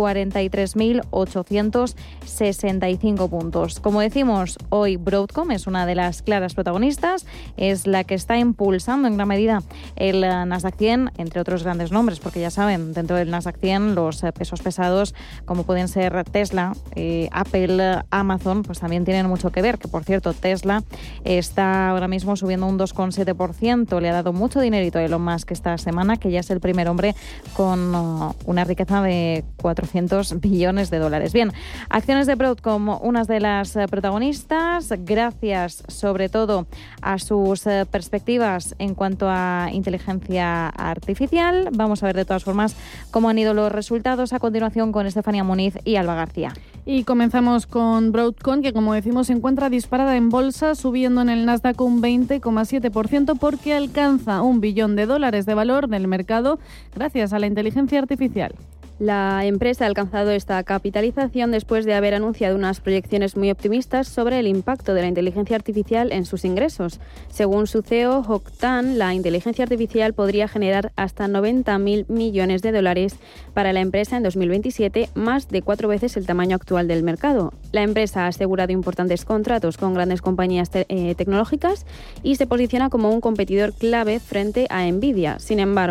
43.865 puntos. Como decimos, hoy Broadcom es una de las claras protagonistas, es la que está impulsando en gran medida el Nasdaq 100, entre otros grandes nombres, porque ya saben, dentro del Nasdaq 100 los pesos pesados, como pueden ser Tesla, Apple, Amazon, pues también tienen mucho que ver, que por cierto Tesla está ahora mismo subiendo un 2,7%, le ha dado mucho dinerito a Elon Musk esta semana, que ya es el primer hombre con una riqueza de $400 billones. Bien, acciones de Broadcom, unas de las protagonistas, gracias sobre todo a sus perspectivas en cuanto a inteligencia artificial. Vamos a ver de todas formas cómo han ido los resultados a continuación con Estefanía Muniz y Alba García. Y comenzamos con Broadcom, que como decimos se encuentra disparada en bolsa, subiendo en el Nasdaq un 20,7% porque alcanza $1 billón de valor del mercado gracias a la inteligencia artificial. La empresa ha alcanzado esta capitalización después de haber anunciado unas proyecciones muy optimistas sobre el impacto de la inteligencia artificial en sus ingresos. Según su CEO, Hock Tan, la inteligencia artificial podría generar hasta $90.000 millones para la empresa en 2027, más de 4 veces el tamaño actual del mercado. La empresa ha asegurado importantes contratos con grandes compañías tecnológicas y se posiciona como un competidor clave frente a Nvidia. Sin embargo,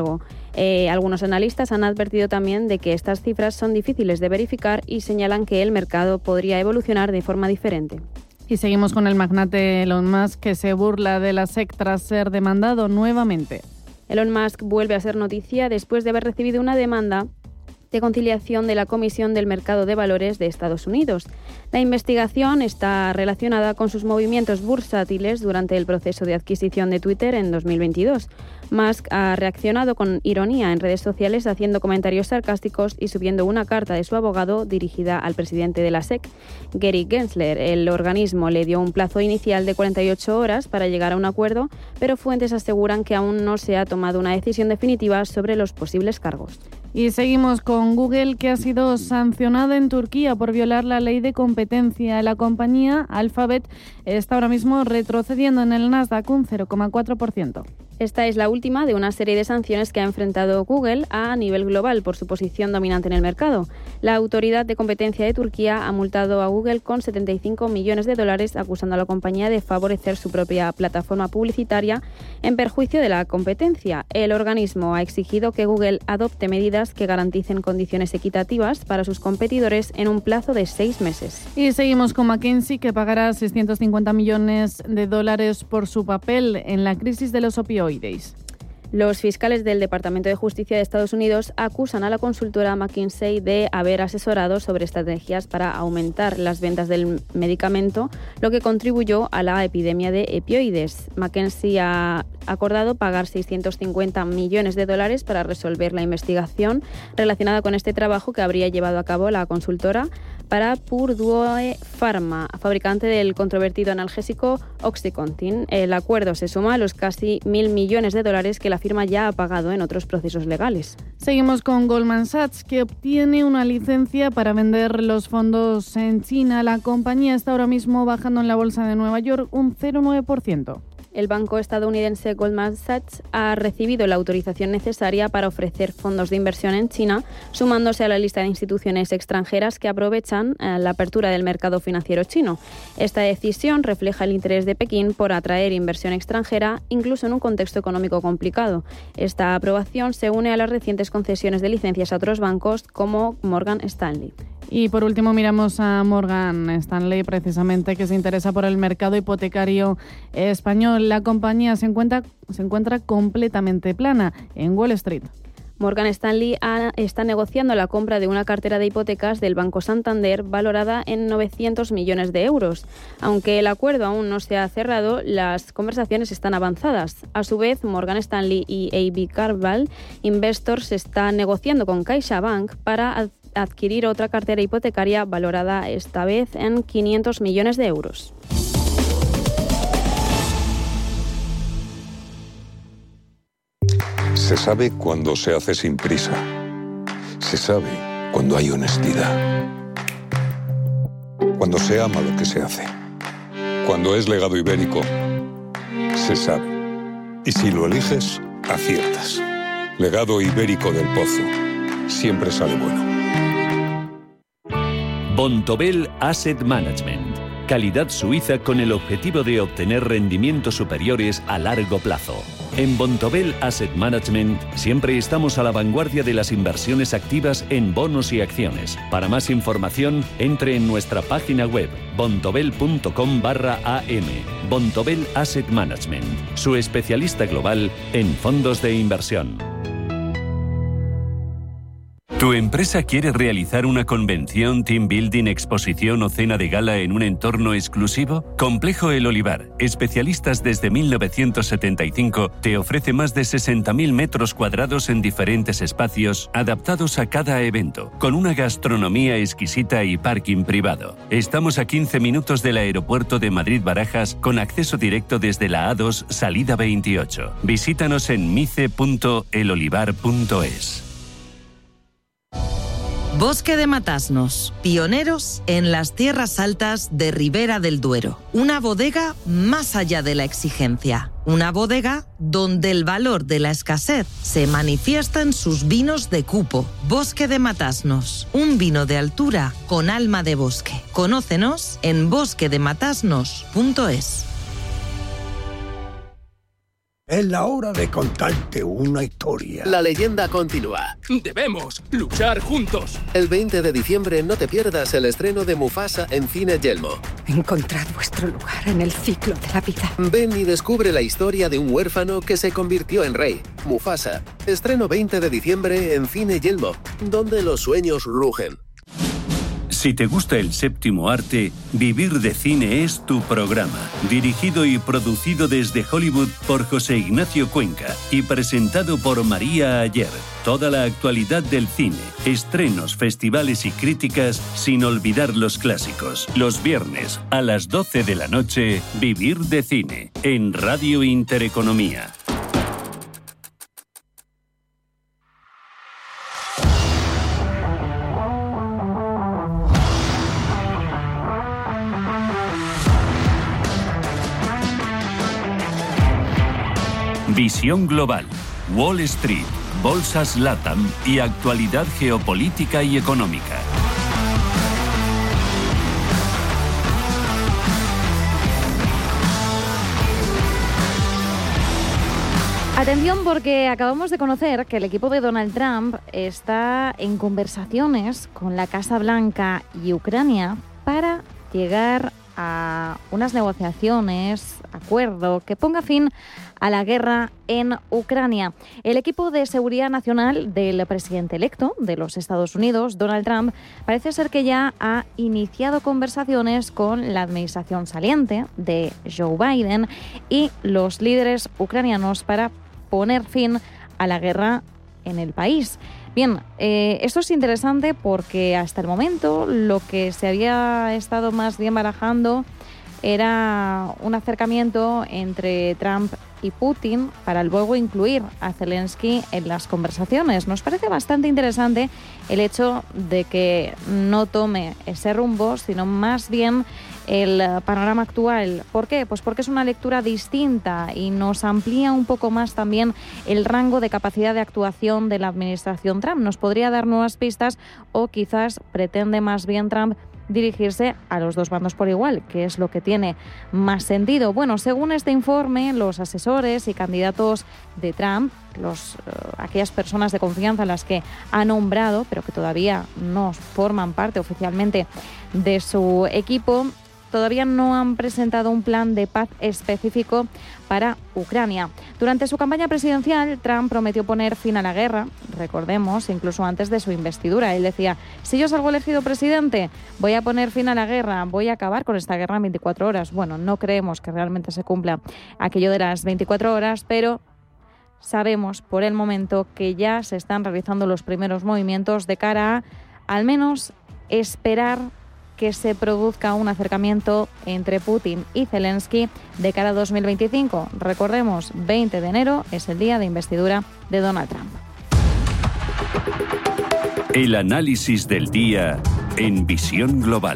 Algunos analistas han advertido también de que estas cifras son difíciles de verificar y señalan que el mercado podría evolucionar de forma diferente. Y seguimos con el magnate Elon Musk, que se burla de la SEC tras ser demandado nuevamente. Elon Musk vuelve a ser noticia después de haber recibido una demanda de conciliación de la Comisión del Mercado de Valores de Estados Unidos. La investigación está relacionada con sus movimientos bursátiles durante el proceso de adquisición de Twitter en 2022. Musk ha reaccionado con ironía en redes sociales, haciendo comentarios sarcásticos y subiendo una carta de su abogado dirigida al presidente de la SEC, Gary Gensler. El organismo le dio un plazo inicial de 48 horas para llegar a un acuerdo, pero fuentes aseguran que aún no se ha tomado una decisión definitiva sobre los posibles cargos. Y seguimos con Google, que ha sido sancionada en Turquía por violar la ley de competencia. La compañía Alphabet está ahora mismo retrocediendo en el Nasdaq un 0,4%. Esta es la última de una serie de sanciones que ha enfrentado Google a nivel global por su posición dominante en el mercado. La Autoridad de Competencia de Turquía ha multado a Google con $75 millones, acusando a la compañía de favorecer su propia plataforma publicitaria en perjuicio de la competencia. El organismo ha exigido que Google adopte medidas que garanticen condiciones equitativas para sus competidores en un plazo de 6 meses. Y seguimos con McKinsey, que pagará $650 millones por su papel en la crisis de los opioides. Los fiscales del Departamento de Justicia de Estados Unidos acusan a la consultora McKinsey de haber asesorado sobre estrategias para aumentar las ventas del medicamento, lo que contribuyó a la epidemia de opioides. McKinsey ha acordado pagar $650 millones para resolver la investigación relacionada con este trabajo que habría llevado a cabo la consultora para Purdue Pharma, fabricante del controvertido analgésico Oxycontin. El acuerdo se suma a los casi $1.000 millones que la firma ya ha pagado en otros procesos legales. Seguimos con Goldman Sachs, que obtiene una licencia para vender los fondos en China. La compañía está ahora mismo bajando en la bolsa de Nueva York un 0,9%. El banco estadounidense Goldman Sachs ha recibido la autorización necesaria para ofrecer fondos de inversión en China, sumándose a la lista de instituciones extranjeras que aprovechan la apertura del mercado financiero chino. Esta decisión refleja el interés de Pekín por atraer inversión extranjera, incluso en un contexto económico complicado. Esta aprobación se une a las recientes concesiones de licencias a otros bancos como Morgan Stanley. Y por último miramos a Morgan Stanley, precisamente, que se interesa por el mercado hipotecario español. La compañía se encuentra completamente plana en Wall Street. Morgan Stanley está negociando la compra de una cartera de hipotecas del Banco Santander valorada en 900 millones de euros. Aunque el acuerdo aún no se ha cerrado, las conversaciones están avanzadas. A su vez, Morgan Stanley y AB Carval Investors están negociando con CaixaBank para adquirir otra cartera hipotecaria valorada esta vez en 500 millones de euros. Se sabe cuando se hace sin prisa. Se sabe cuando hay honestidad. Cuando se ama lo que se hace. Cuando es legado ibérico, se sabe. Y si lo eliges, aciertas. Legado ibérico del Pozo. Siempre sale bueno. Bontobel Asset Management. Calidad suiza con el objetivo de obtener rendimientos superiores a largo plazo. En Bontobel Asset Management siempre estamos a la vanguardia de las inversiones activas en bonos y acciones. Para más información, entre en nuestra página web bontobel.com/am. Bontobel Asset Management, su especialista global en fondos de inversión. ¿Tu empresa quiere realizar una convención, team building, exposición o cena de gala en un entorno exclusivo? Complejo El Olivar, especialistas desde 1975, te ofrece más de 60.000 metros cuadrados en diferentes espacios adaptados a cada evento, con una gastronomía exquisita y parking privado. Estamos a 15 minutos del aeropuerto de Madrid-Barajas, con acceso directo desde la A2, salida 28. Visítanos en mice.elolivar.es. Bosque de Matasnos, pioneros en las tierras altas de Ribera del Duero. Una bodega más allá de la exigencia. Una bodega donde el valor de la escasez se manifiesta en sus vinos de cupo. Bosque de Matasnos, un vino de altura con alma de bosque. Conócenos en bosquedematasnos.es. Es la hora de contarte una historia. La leyenda continúa. Debemos luchar juntos. El 20 de diciembre no te pierdas el estreno de Mufasa en Cine Yelmo. Encontrad vuestro lugar en el ciclo de la vida. Ven y descubre la historia de un huérfano que se convirtió en rey. Mufasa. Estreno 20 de diciembre en Cine Yelmo, donde los sueños rugen. Si te gusta el séptimo arte, Vivir de Cine es tu programa. Dirigido y producido desde Hollywood por José Ignacio Cuenca y presentado por María Ayer. Toda la actualidad del cine, estrenos, festivales y críticas, sin olvidar los clásicos. Los viernes a las 12 de la noche, Vivir de Cine, en Radio Intereconomía. Visión global, Wall Street, bolsas LATAM y actualidad geopolítica y económica. Atención, porque acabamos de conocer que el equipo de Donald Trump está en conversaciones con la Casa Blanca y Ucrania para llegar a unas negociaciones, acuerdo que ponga fin a la guerra en Ucrania. El equipo de seguridad nacional del presidente electo de los Estados Unidos, Donald Trump, parece ser que ya ha iniciado conversaciones con la administración saliente de Joe Biden y los líderes ucranianos para poner fin a la guerra en el país. Bien, esto es interesante porque hasta el momento lo que se había estado más bien barajando era un acercamiento entre Trump y Putin para luego incluir a Zelensky en las conversaciones. Nos parece bastante interesante el hecho de que no tome ese rumbo, sino más bien el panorama actual. ¿Por qué? Pues porque es una lectura distinta y nos amplía un poco más también el rango de capacidad de actuación de la administración Trump. Nos podría dar nuevas pistas o quizás pretende más bien Trump dirigirse a los dos bandos por igual, que es lo que tiene más sentido. Bueno, según este informe, los asesores y candidatos de Trump, aquellas personas de confianza a las que ha nombrado, pero que todavía no forman parte oficialmente de su equipo, todavía no han presentado un plan de paz específico para Ucrania. Durante su campaña presidencial, Trump prometió poner fin a la guerra, recordemos, incluso antes de su investidura. Él decía, si yo salgo elegido presidente, voy a poner fin a la guerra, voy a acabar con esta guerra en 24 horas. Bueno, no creemos que realmente se cumpla aquello de las 24 horas, pero sabemos por el momento que ya se están realizando los primeros movimientos de cara a, al menos, esperar que se produzca un acercamiento entre Putin y Zelensky de cara a 2025. Recordemos, 20 de enero es el día de investidura de Donald Trump. El análisis del día en Visión Global.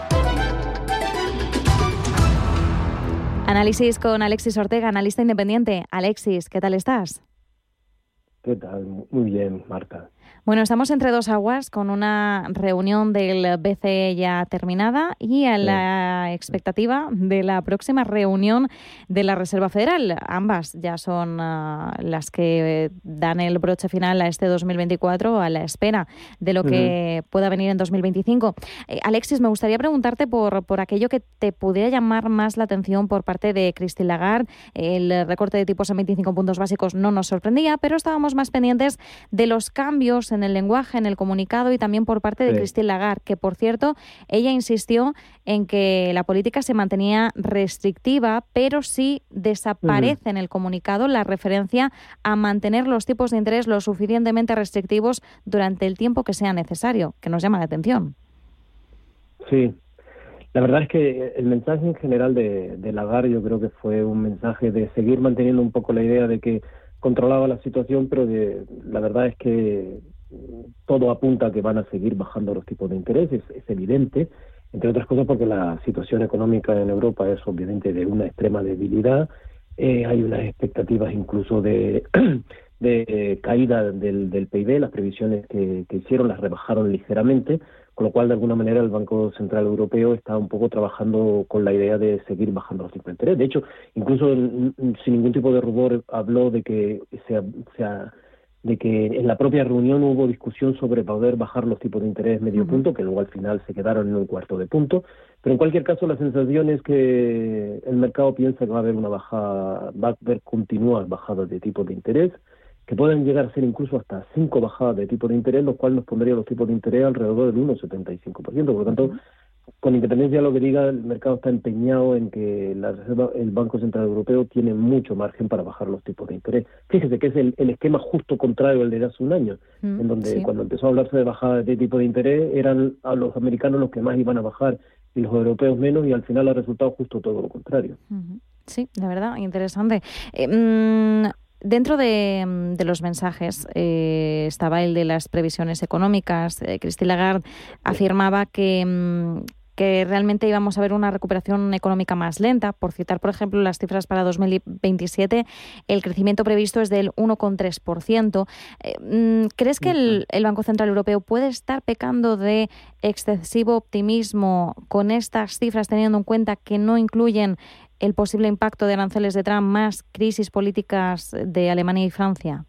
Análisis con Alexis Ortega, analista independiente. Alexis, ¿qué tal estás? ¿Qué tal? Muy bien, Marta. Bueno, estamos entre dos aguas con una reunión del BCE ya terminada y a la expectativa de la próxima reunión de la Reserva Federal. Ambas ya son las que dan el broche final a este 2024 a la espera de lo que pueda venir en 2025. Alexis, me gustaría preguntarte por aquello que te pudiera llamar más la atención por parte de Christine Lagarde. El recorte de tipos en 25 puntos básicos no nos sorprendía, pero estábamos más pendientes de los cambios en el lenguaje, en el comunicado y también por parte de Christine Lagarde, que por cierto, ella insistió en que la política se mantenía restrictiva, pero sí desaparece en el comunicado la referencia a mantener los tipos de interés lo suficientemente restrictivos durante el tiempo que sea necesario, que nos llama la atención. Sí, la verdad es que el mensaje en general de Lagarde yo creo que fue un mensaje de seguir manteniendo un poco la idea de que controlaba la situación, pero la verdad es que todo apunta a que van a seguir bajando los tipos de interés, es evidente, entre otras cosas porque la situación económica en Europa es obviamente de una extrema debilidad, hay unas expectativas incluso de caída del PIB. Las previsiones que hicieron las rebajaron ligeramente, con lo cual de alguna manera el Banco Central Europeo está un poco trabajando con la idea de seguir bajando los tipos de interés. De hecho, incluso sin ningún tipo de rubor habló de que de que en la propia reunión hubo discusión sobre poder bajar los tipos de interés medio punto, que luego al final se quedaron en un cuarto de punto. Pero en cualquier caso, la sensación es que el mercado piensa que va a haber continuas bajadas de tipos de interés, que pueden llegar a ser incluso hasta 5 bajadas de tipos de interés, lo cual nos pondría los tipos de interés alrededor del 1,75%. Por lo tanto, con independencia de lo que diga, el mercado está empeñado en que el Banco Central Europeo tiene mucho margen para bajar los tipos de interés. Fíjese que es el esquema justo contrario al de hace un año, en donde cuando empezó a hablarse de bajada de tipo de interés, eran a los americanos los que más iban a bajar y los europeos menos, y al final ha resultado justo todo lo contrario. Sí, la verdad, interesante. Dentro de los mensajes estaba el de las previsiones económicas. Christine Lagarde afirmaba que realmente íbamos a ver una recuperación económica más lenta. Por citar, por ejemplo, las cifras para 2027, el crecimiento previsto es del 1,3%. ¿Crees que el Banco Central Europeo puede estar pecando de excesivo optimismo con estas cifras, teniendo en cuenta que no incluyen el posible impacto de aranceles de Trump más crisis políticas de Alemania y Francia?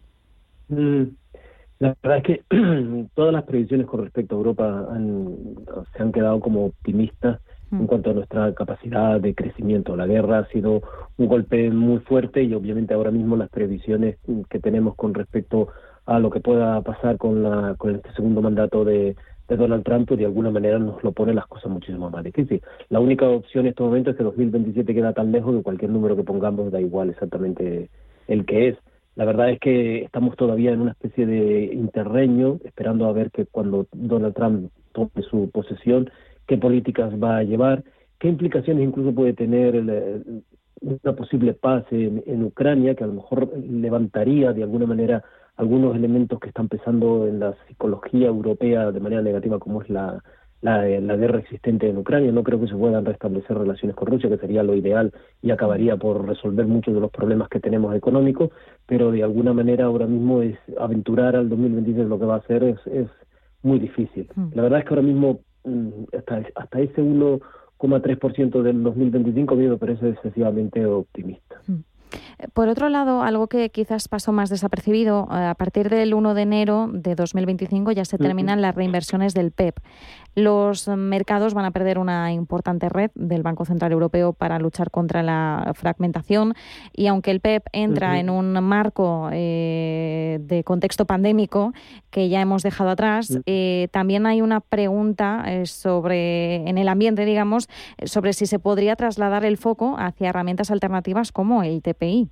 La verdad es que todas las previsiones con respecto a Europa se han quedado como optimistas en cuanto a nuestra capacidad de crecimiento. La guerra ha sido un golpe muy fuerte y obviamente ahora mismo las previsiones que tenemos con respecto a lo que pueda pasar con este segundo mandato de Donald Trump, pues de alguna manera nos lo pone las cosas muchísimo más difíciles. La única opción en este momento es que 2027 queda tan lejos que cualquier número que pongamos da igual exactamente el que es. La verdad es que estamos todavía en una especie de interreño, esperando a ver que cuando Donald Trump tome su posesión, qué políticas va a llevar, qué implicaciones incluso puede tener una posible paz en Ucrania, que a lo mejor levantaría de alguna manera algunos elementos que están pesando en la psicología europea de manera negativa, como es la guerra existente en Ucrania. No creo que se puedan restablecer relaciones con Rusia, que sería lo ideal y acabaría por resolver muchos de los problemas que tenemos económicos, pero de alguna manera ahora mismo es aventurar al 2026 lo que va a hacer es muy difícil. La verdad es que ahora mismo hasta ese 1,3% del 2025 me parece excesivamente optimista. Por otro lado, algo que quizás pasó más desapercibido, a partir del 1 de enero de 2025 ya se terminan las reinversiones del PEP. Los mercados van a perder una importante red del Banco Central Europeo para luchar contra la fragmentación, y aunque el PEP entra en un marco de contexto pandémico que ya hemos dejado atrás, también hay una pregunta en el ambiente, digamos, sobre si se podría trasladar el foco hacia herramientas alternativas como el TPI.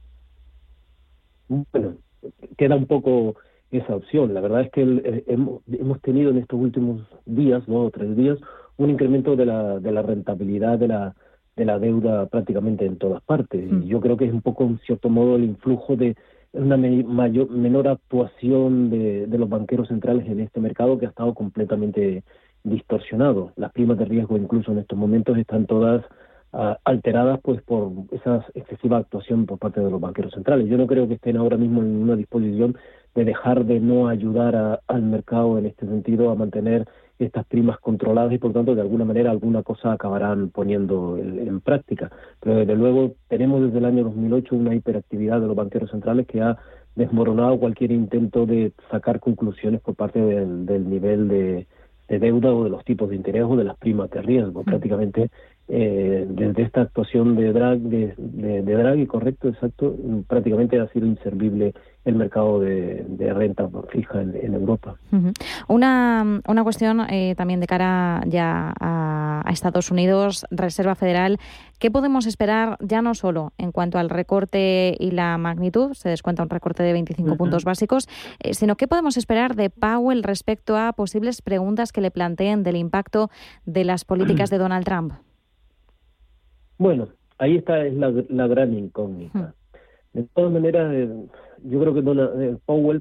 Bueno, queda un poco esa opción. La verdad es que hemos tenido en estos últimos días, 2 o 3 días, un incremento de la rentabilidad de la deuda prácticamente en todas partes. Y yo creo que es un poco, en cierto modo, el influjo de una menor actuación de los banqueros centrales en este mercado, que ha estado completamente distorsionado. Las primas de riesgo incluso en estos momentos están todas alteradas pues por esa excesiva actuación por parte de los banqueros centrales. Yo no creo que estén ahora mismo en una disposición de dejar de no ayudar al mercado en este sentido a mantener estas primas controladas, y por tanto de alguna manera alguna cosa acabarán poniendo en práctica. Pero desde luego tenemos desde el año 2008 una hiperactividad de los banqueros centrales que ha desmoronado cualquier intento de sacar conclusiones por parte del nivel de deuda o de los tipos de interés o de las primas de riesgo. Prácticamente desde esta actuación de Draghi, correcto, exacto, prácticamente ha sido inservible el mercado de renta fija en Europa. Una cuestión también de cara ya a Estados Unidos, Reserva Federal. ¿Qué podemos esperar ya no solo en cuanto al recorte y la magnitud, se descuenta un recorte de 25 puntos básicos, sino qué podemos esperar de Powell respecto a posibles preguntas que le planteen del impacto de las políticas de Donald Trump? Bueno, ahí está la gran incógnita. De todas maneras, yo creo que Powell,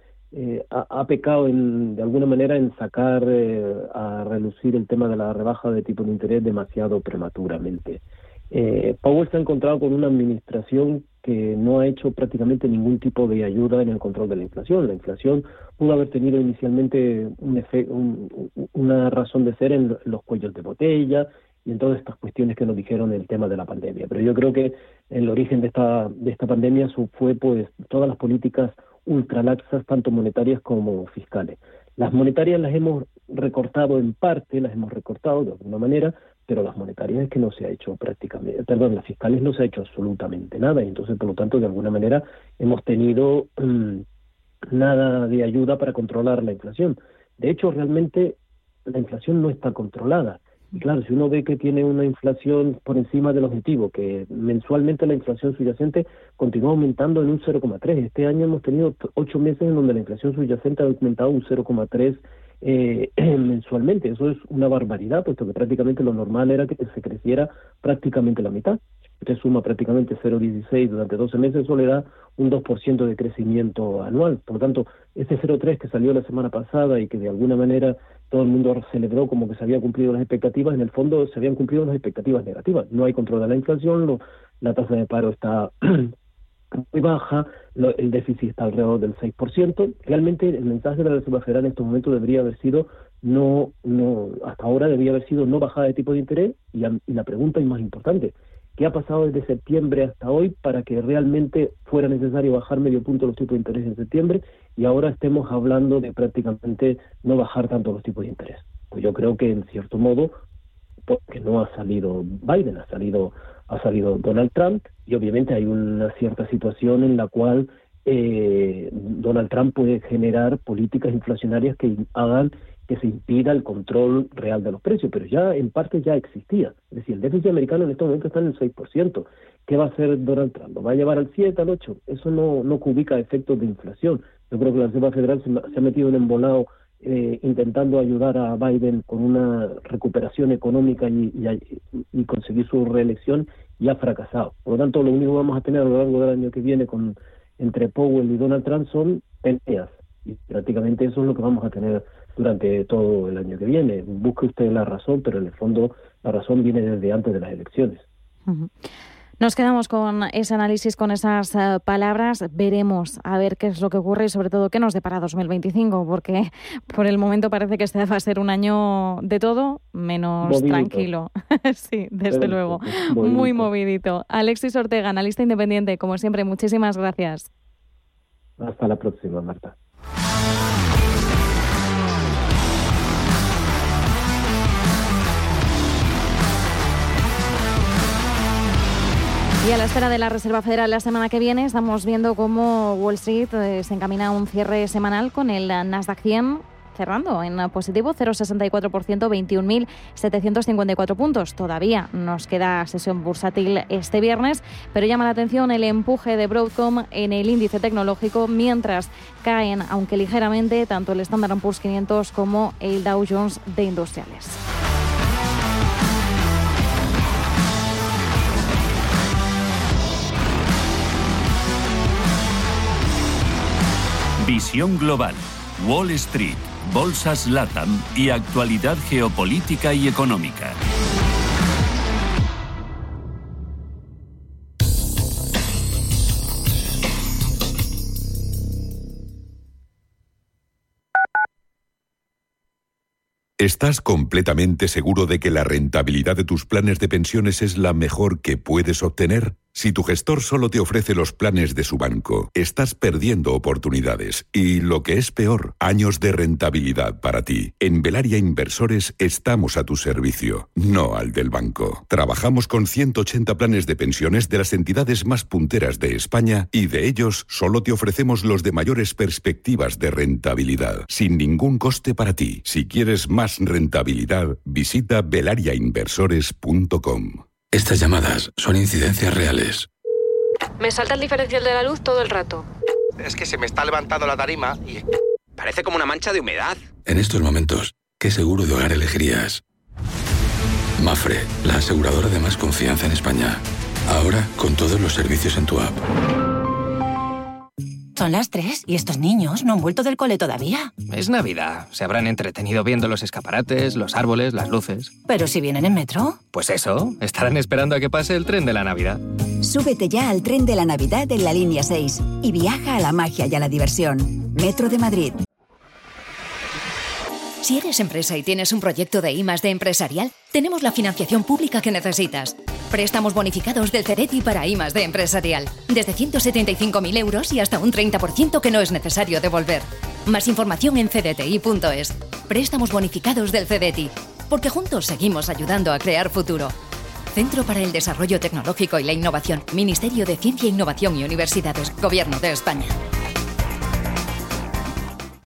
ha pecado de alguna manera en sacar a relucir el tema de la rebaja de tipo de interés demasiado prematuramente. Powell se ha encontrado con una administración que no ha hecho prácticamente ningún tipo de ayuda en el control de la inflación. La inflación pudo haber tenido inicialmente una razón de ser en los cuellos de botella y en todas estas cuestiones que nos dijeron el tema de la pandemia. Pero yo creo que el origen de esta pandemia fue pues todas las políticas ultralaxas, tanto monetarias como fiscales. Las monetarias las hemos recortado en parte, las hemos recortado de alguna manera, pero las monetarias es que no se ha hecho las fiscales no se ha hecho absolutamente nada, y entonces, por lo tanto, de alguna manera hemos tenido nada de ayuda para controlar la inflación. De hecho, realmente la inflación no está controlada. Y claro, si uno ve que tiene una inflación por encima del objetivo, que mensualmente la inflación subyacente continúa aumentando en un 0,3. Este año hemos tenido 8 meses en donde la inflación subyacente ha aumentado un 0,3 mensualmente. Eso es una barbaridad, puesto que prácticamente lo normal era que se creciera prácticamente la mitad. Usted suma prácticamente 0,16 durante 12 meses, eso le da un 2% de crecimiento anual. Por lo tanto, este 0,3 que salió la semana pasada y que de alguna manera todo el mundo celebró como que se habían cumplido las expectativas, en el fondo se habían cumplido las expectativas negativas. No hay control de la inflación, la tasa de paro está muy baja, el déficit está alrededor del 6%. Realmente el mensaje de la Reserva Federal en estos momentos debería haber sido hasta ahora debería haber sido no bajada de tipo de interés, y la pregunta es más importante: ¿qué ha pasado desde septiembre hasta hoy para que realmente fuera necesario bajar medio punto los tipos de interés en septiembre y ahora estemos hablando de prácticamente no bajar tanto los tipos de interés? Pues yo creo que en cierto modo, porque no ha salido Biden, ha salido Donald Trump, y obviamente hay una cierta situación en la cual Donald Trump puede generar políticas inflacionarias que hagan que se impida el control real de los precios, pero ya en parte ya existía. Es decir, el déficit americano en este momento está en el 6%. ¿Qué va a hacer Donald Trump? ¿Lo va a llevar al 7, al 8? Eso no ubica efectos de inflación. Yo creo que la Reserva Federal se ha metido en un embolado intentando ayudar a Biden con una recuperación económica y conseguir su reelección, y ha fracasado. Por lo tanto, lo único que vamos a tener a lo largo del año que viene entre Powell y Donald Trump son peleas, y prácticamente eso es lo que vamos a tener durante todo el año que viene. Busque usted la razón, pero en el fondo la razón viene desde antes de las elecciones. Uh-huh. Nos quedamos con ese análisis, con esas palabras. Veremos a ver qué es lo que ocurre y sobre todo qué nos depara 2025, porque por el momento parece que este va a ser un año de todo menos movidito. Tranquilo. Sí, desde luego. Muy movidito. Alexis Ortega, analista independiente, como siempre, muchísimas gracias. Hasta la próxima, Marta. Y a la espera de la Reserva Federal la semana que viene, estamos viendo cómo Wall Street se encamina a un cierre semanal con el Nasdaq 100 cerrando en positivo, 0,64%, 21.754 puntos. Todavía nos queda sesión bursátil este viernes, pero llama la atención el empuje de Broadcom en el índice tecnológico, mientras caen, aunque ligeramente, tanto el Standard & Poor's 500 como el Dow Jones de Industriales. Visión global, Wall Street, bolsas LATAM y actualidad geopolítica y económica. ¿Estás completamente seguro de que la rentabilidad de tus planes de pensiones es la mejor que puedes obtener? Si tu gestor solo te ofrece los planes de su banco, estás perdiendo oportunidades y, lo que es peor, años de rentabilidad para ti. En Velaria Inversores estamos a tu servicio, no al del banco. Trabajamos con 180 planes de pensiones de las entidades más punteras de España y de ellos solo te ofrecemos los de mayores perspectivas de rentabilidad, sin ningún coste para ti. Si quieres más rentabilidad, visita velariainversores.com. Estas llamadas son incidencias reales. Me salta el diferencial de la luz todo el rato. Es que se me está levantando la tarima y parece como una mancha de humedad. En estos momentos, ¿qué seguro de hogar elegirías? Mapfre, la aseguradora de más confianza en España. Ahora con todos los servicios en tu app. Son las 3 y estos niños no han vuelto del cole todavía. Es Navidad. Se habrán entretenido viendo los escaparates, los árboles, las luces. ¿Pero si vienen en metro? Pues eso, estarán esperando a que pase el tren de la Navidad. Súbete ya al tren de la Navidad en la línea 6 y viaja a la magia y a la diversión. Metro de Madrid. Si eres empresa y tienes un proyecto de I+D empresarial, tenemos la financiación pública que necesitas. Préstamos bonificados del CEDETI para I+D empresarial. Desde 175.000 euros y hasta un 30% que no es necesario devolver. Más información en cdti.es. Préstamos bonificados del CEDETI. Porque juntos seguimos ayudando a crear futuro. Centro para el Desarrollo Tecnológico y la Innovación. Ministerio de Ciencia, Innovación y Universidades. Gobierno de España.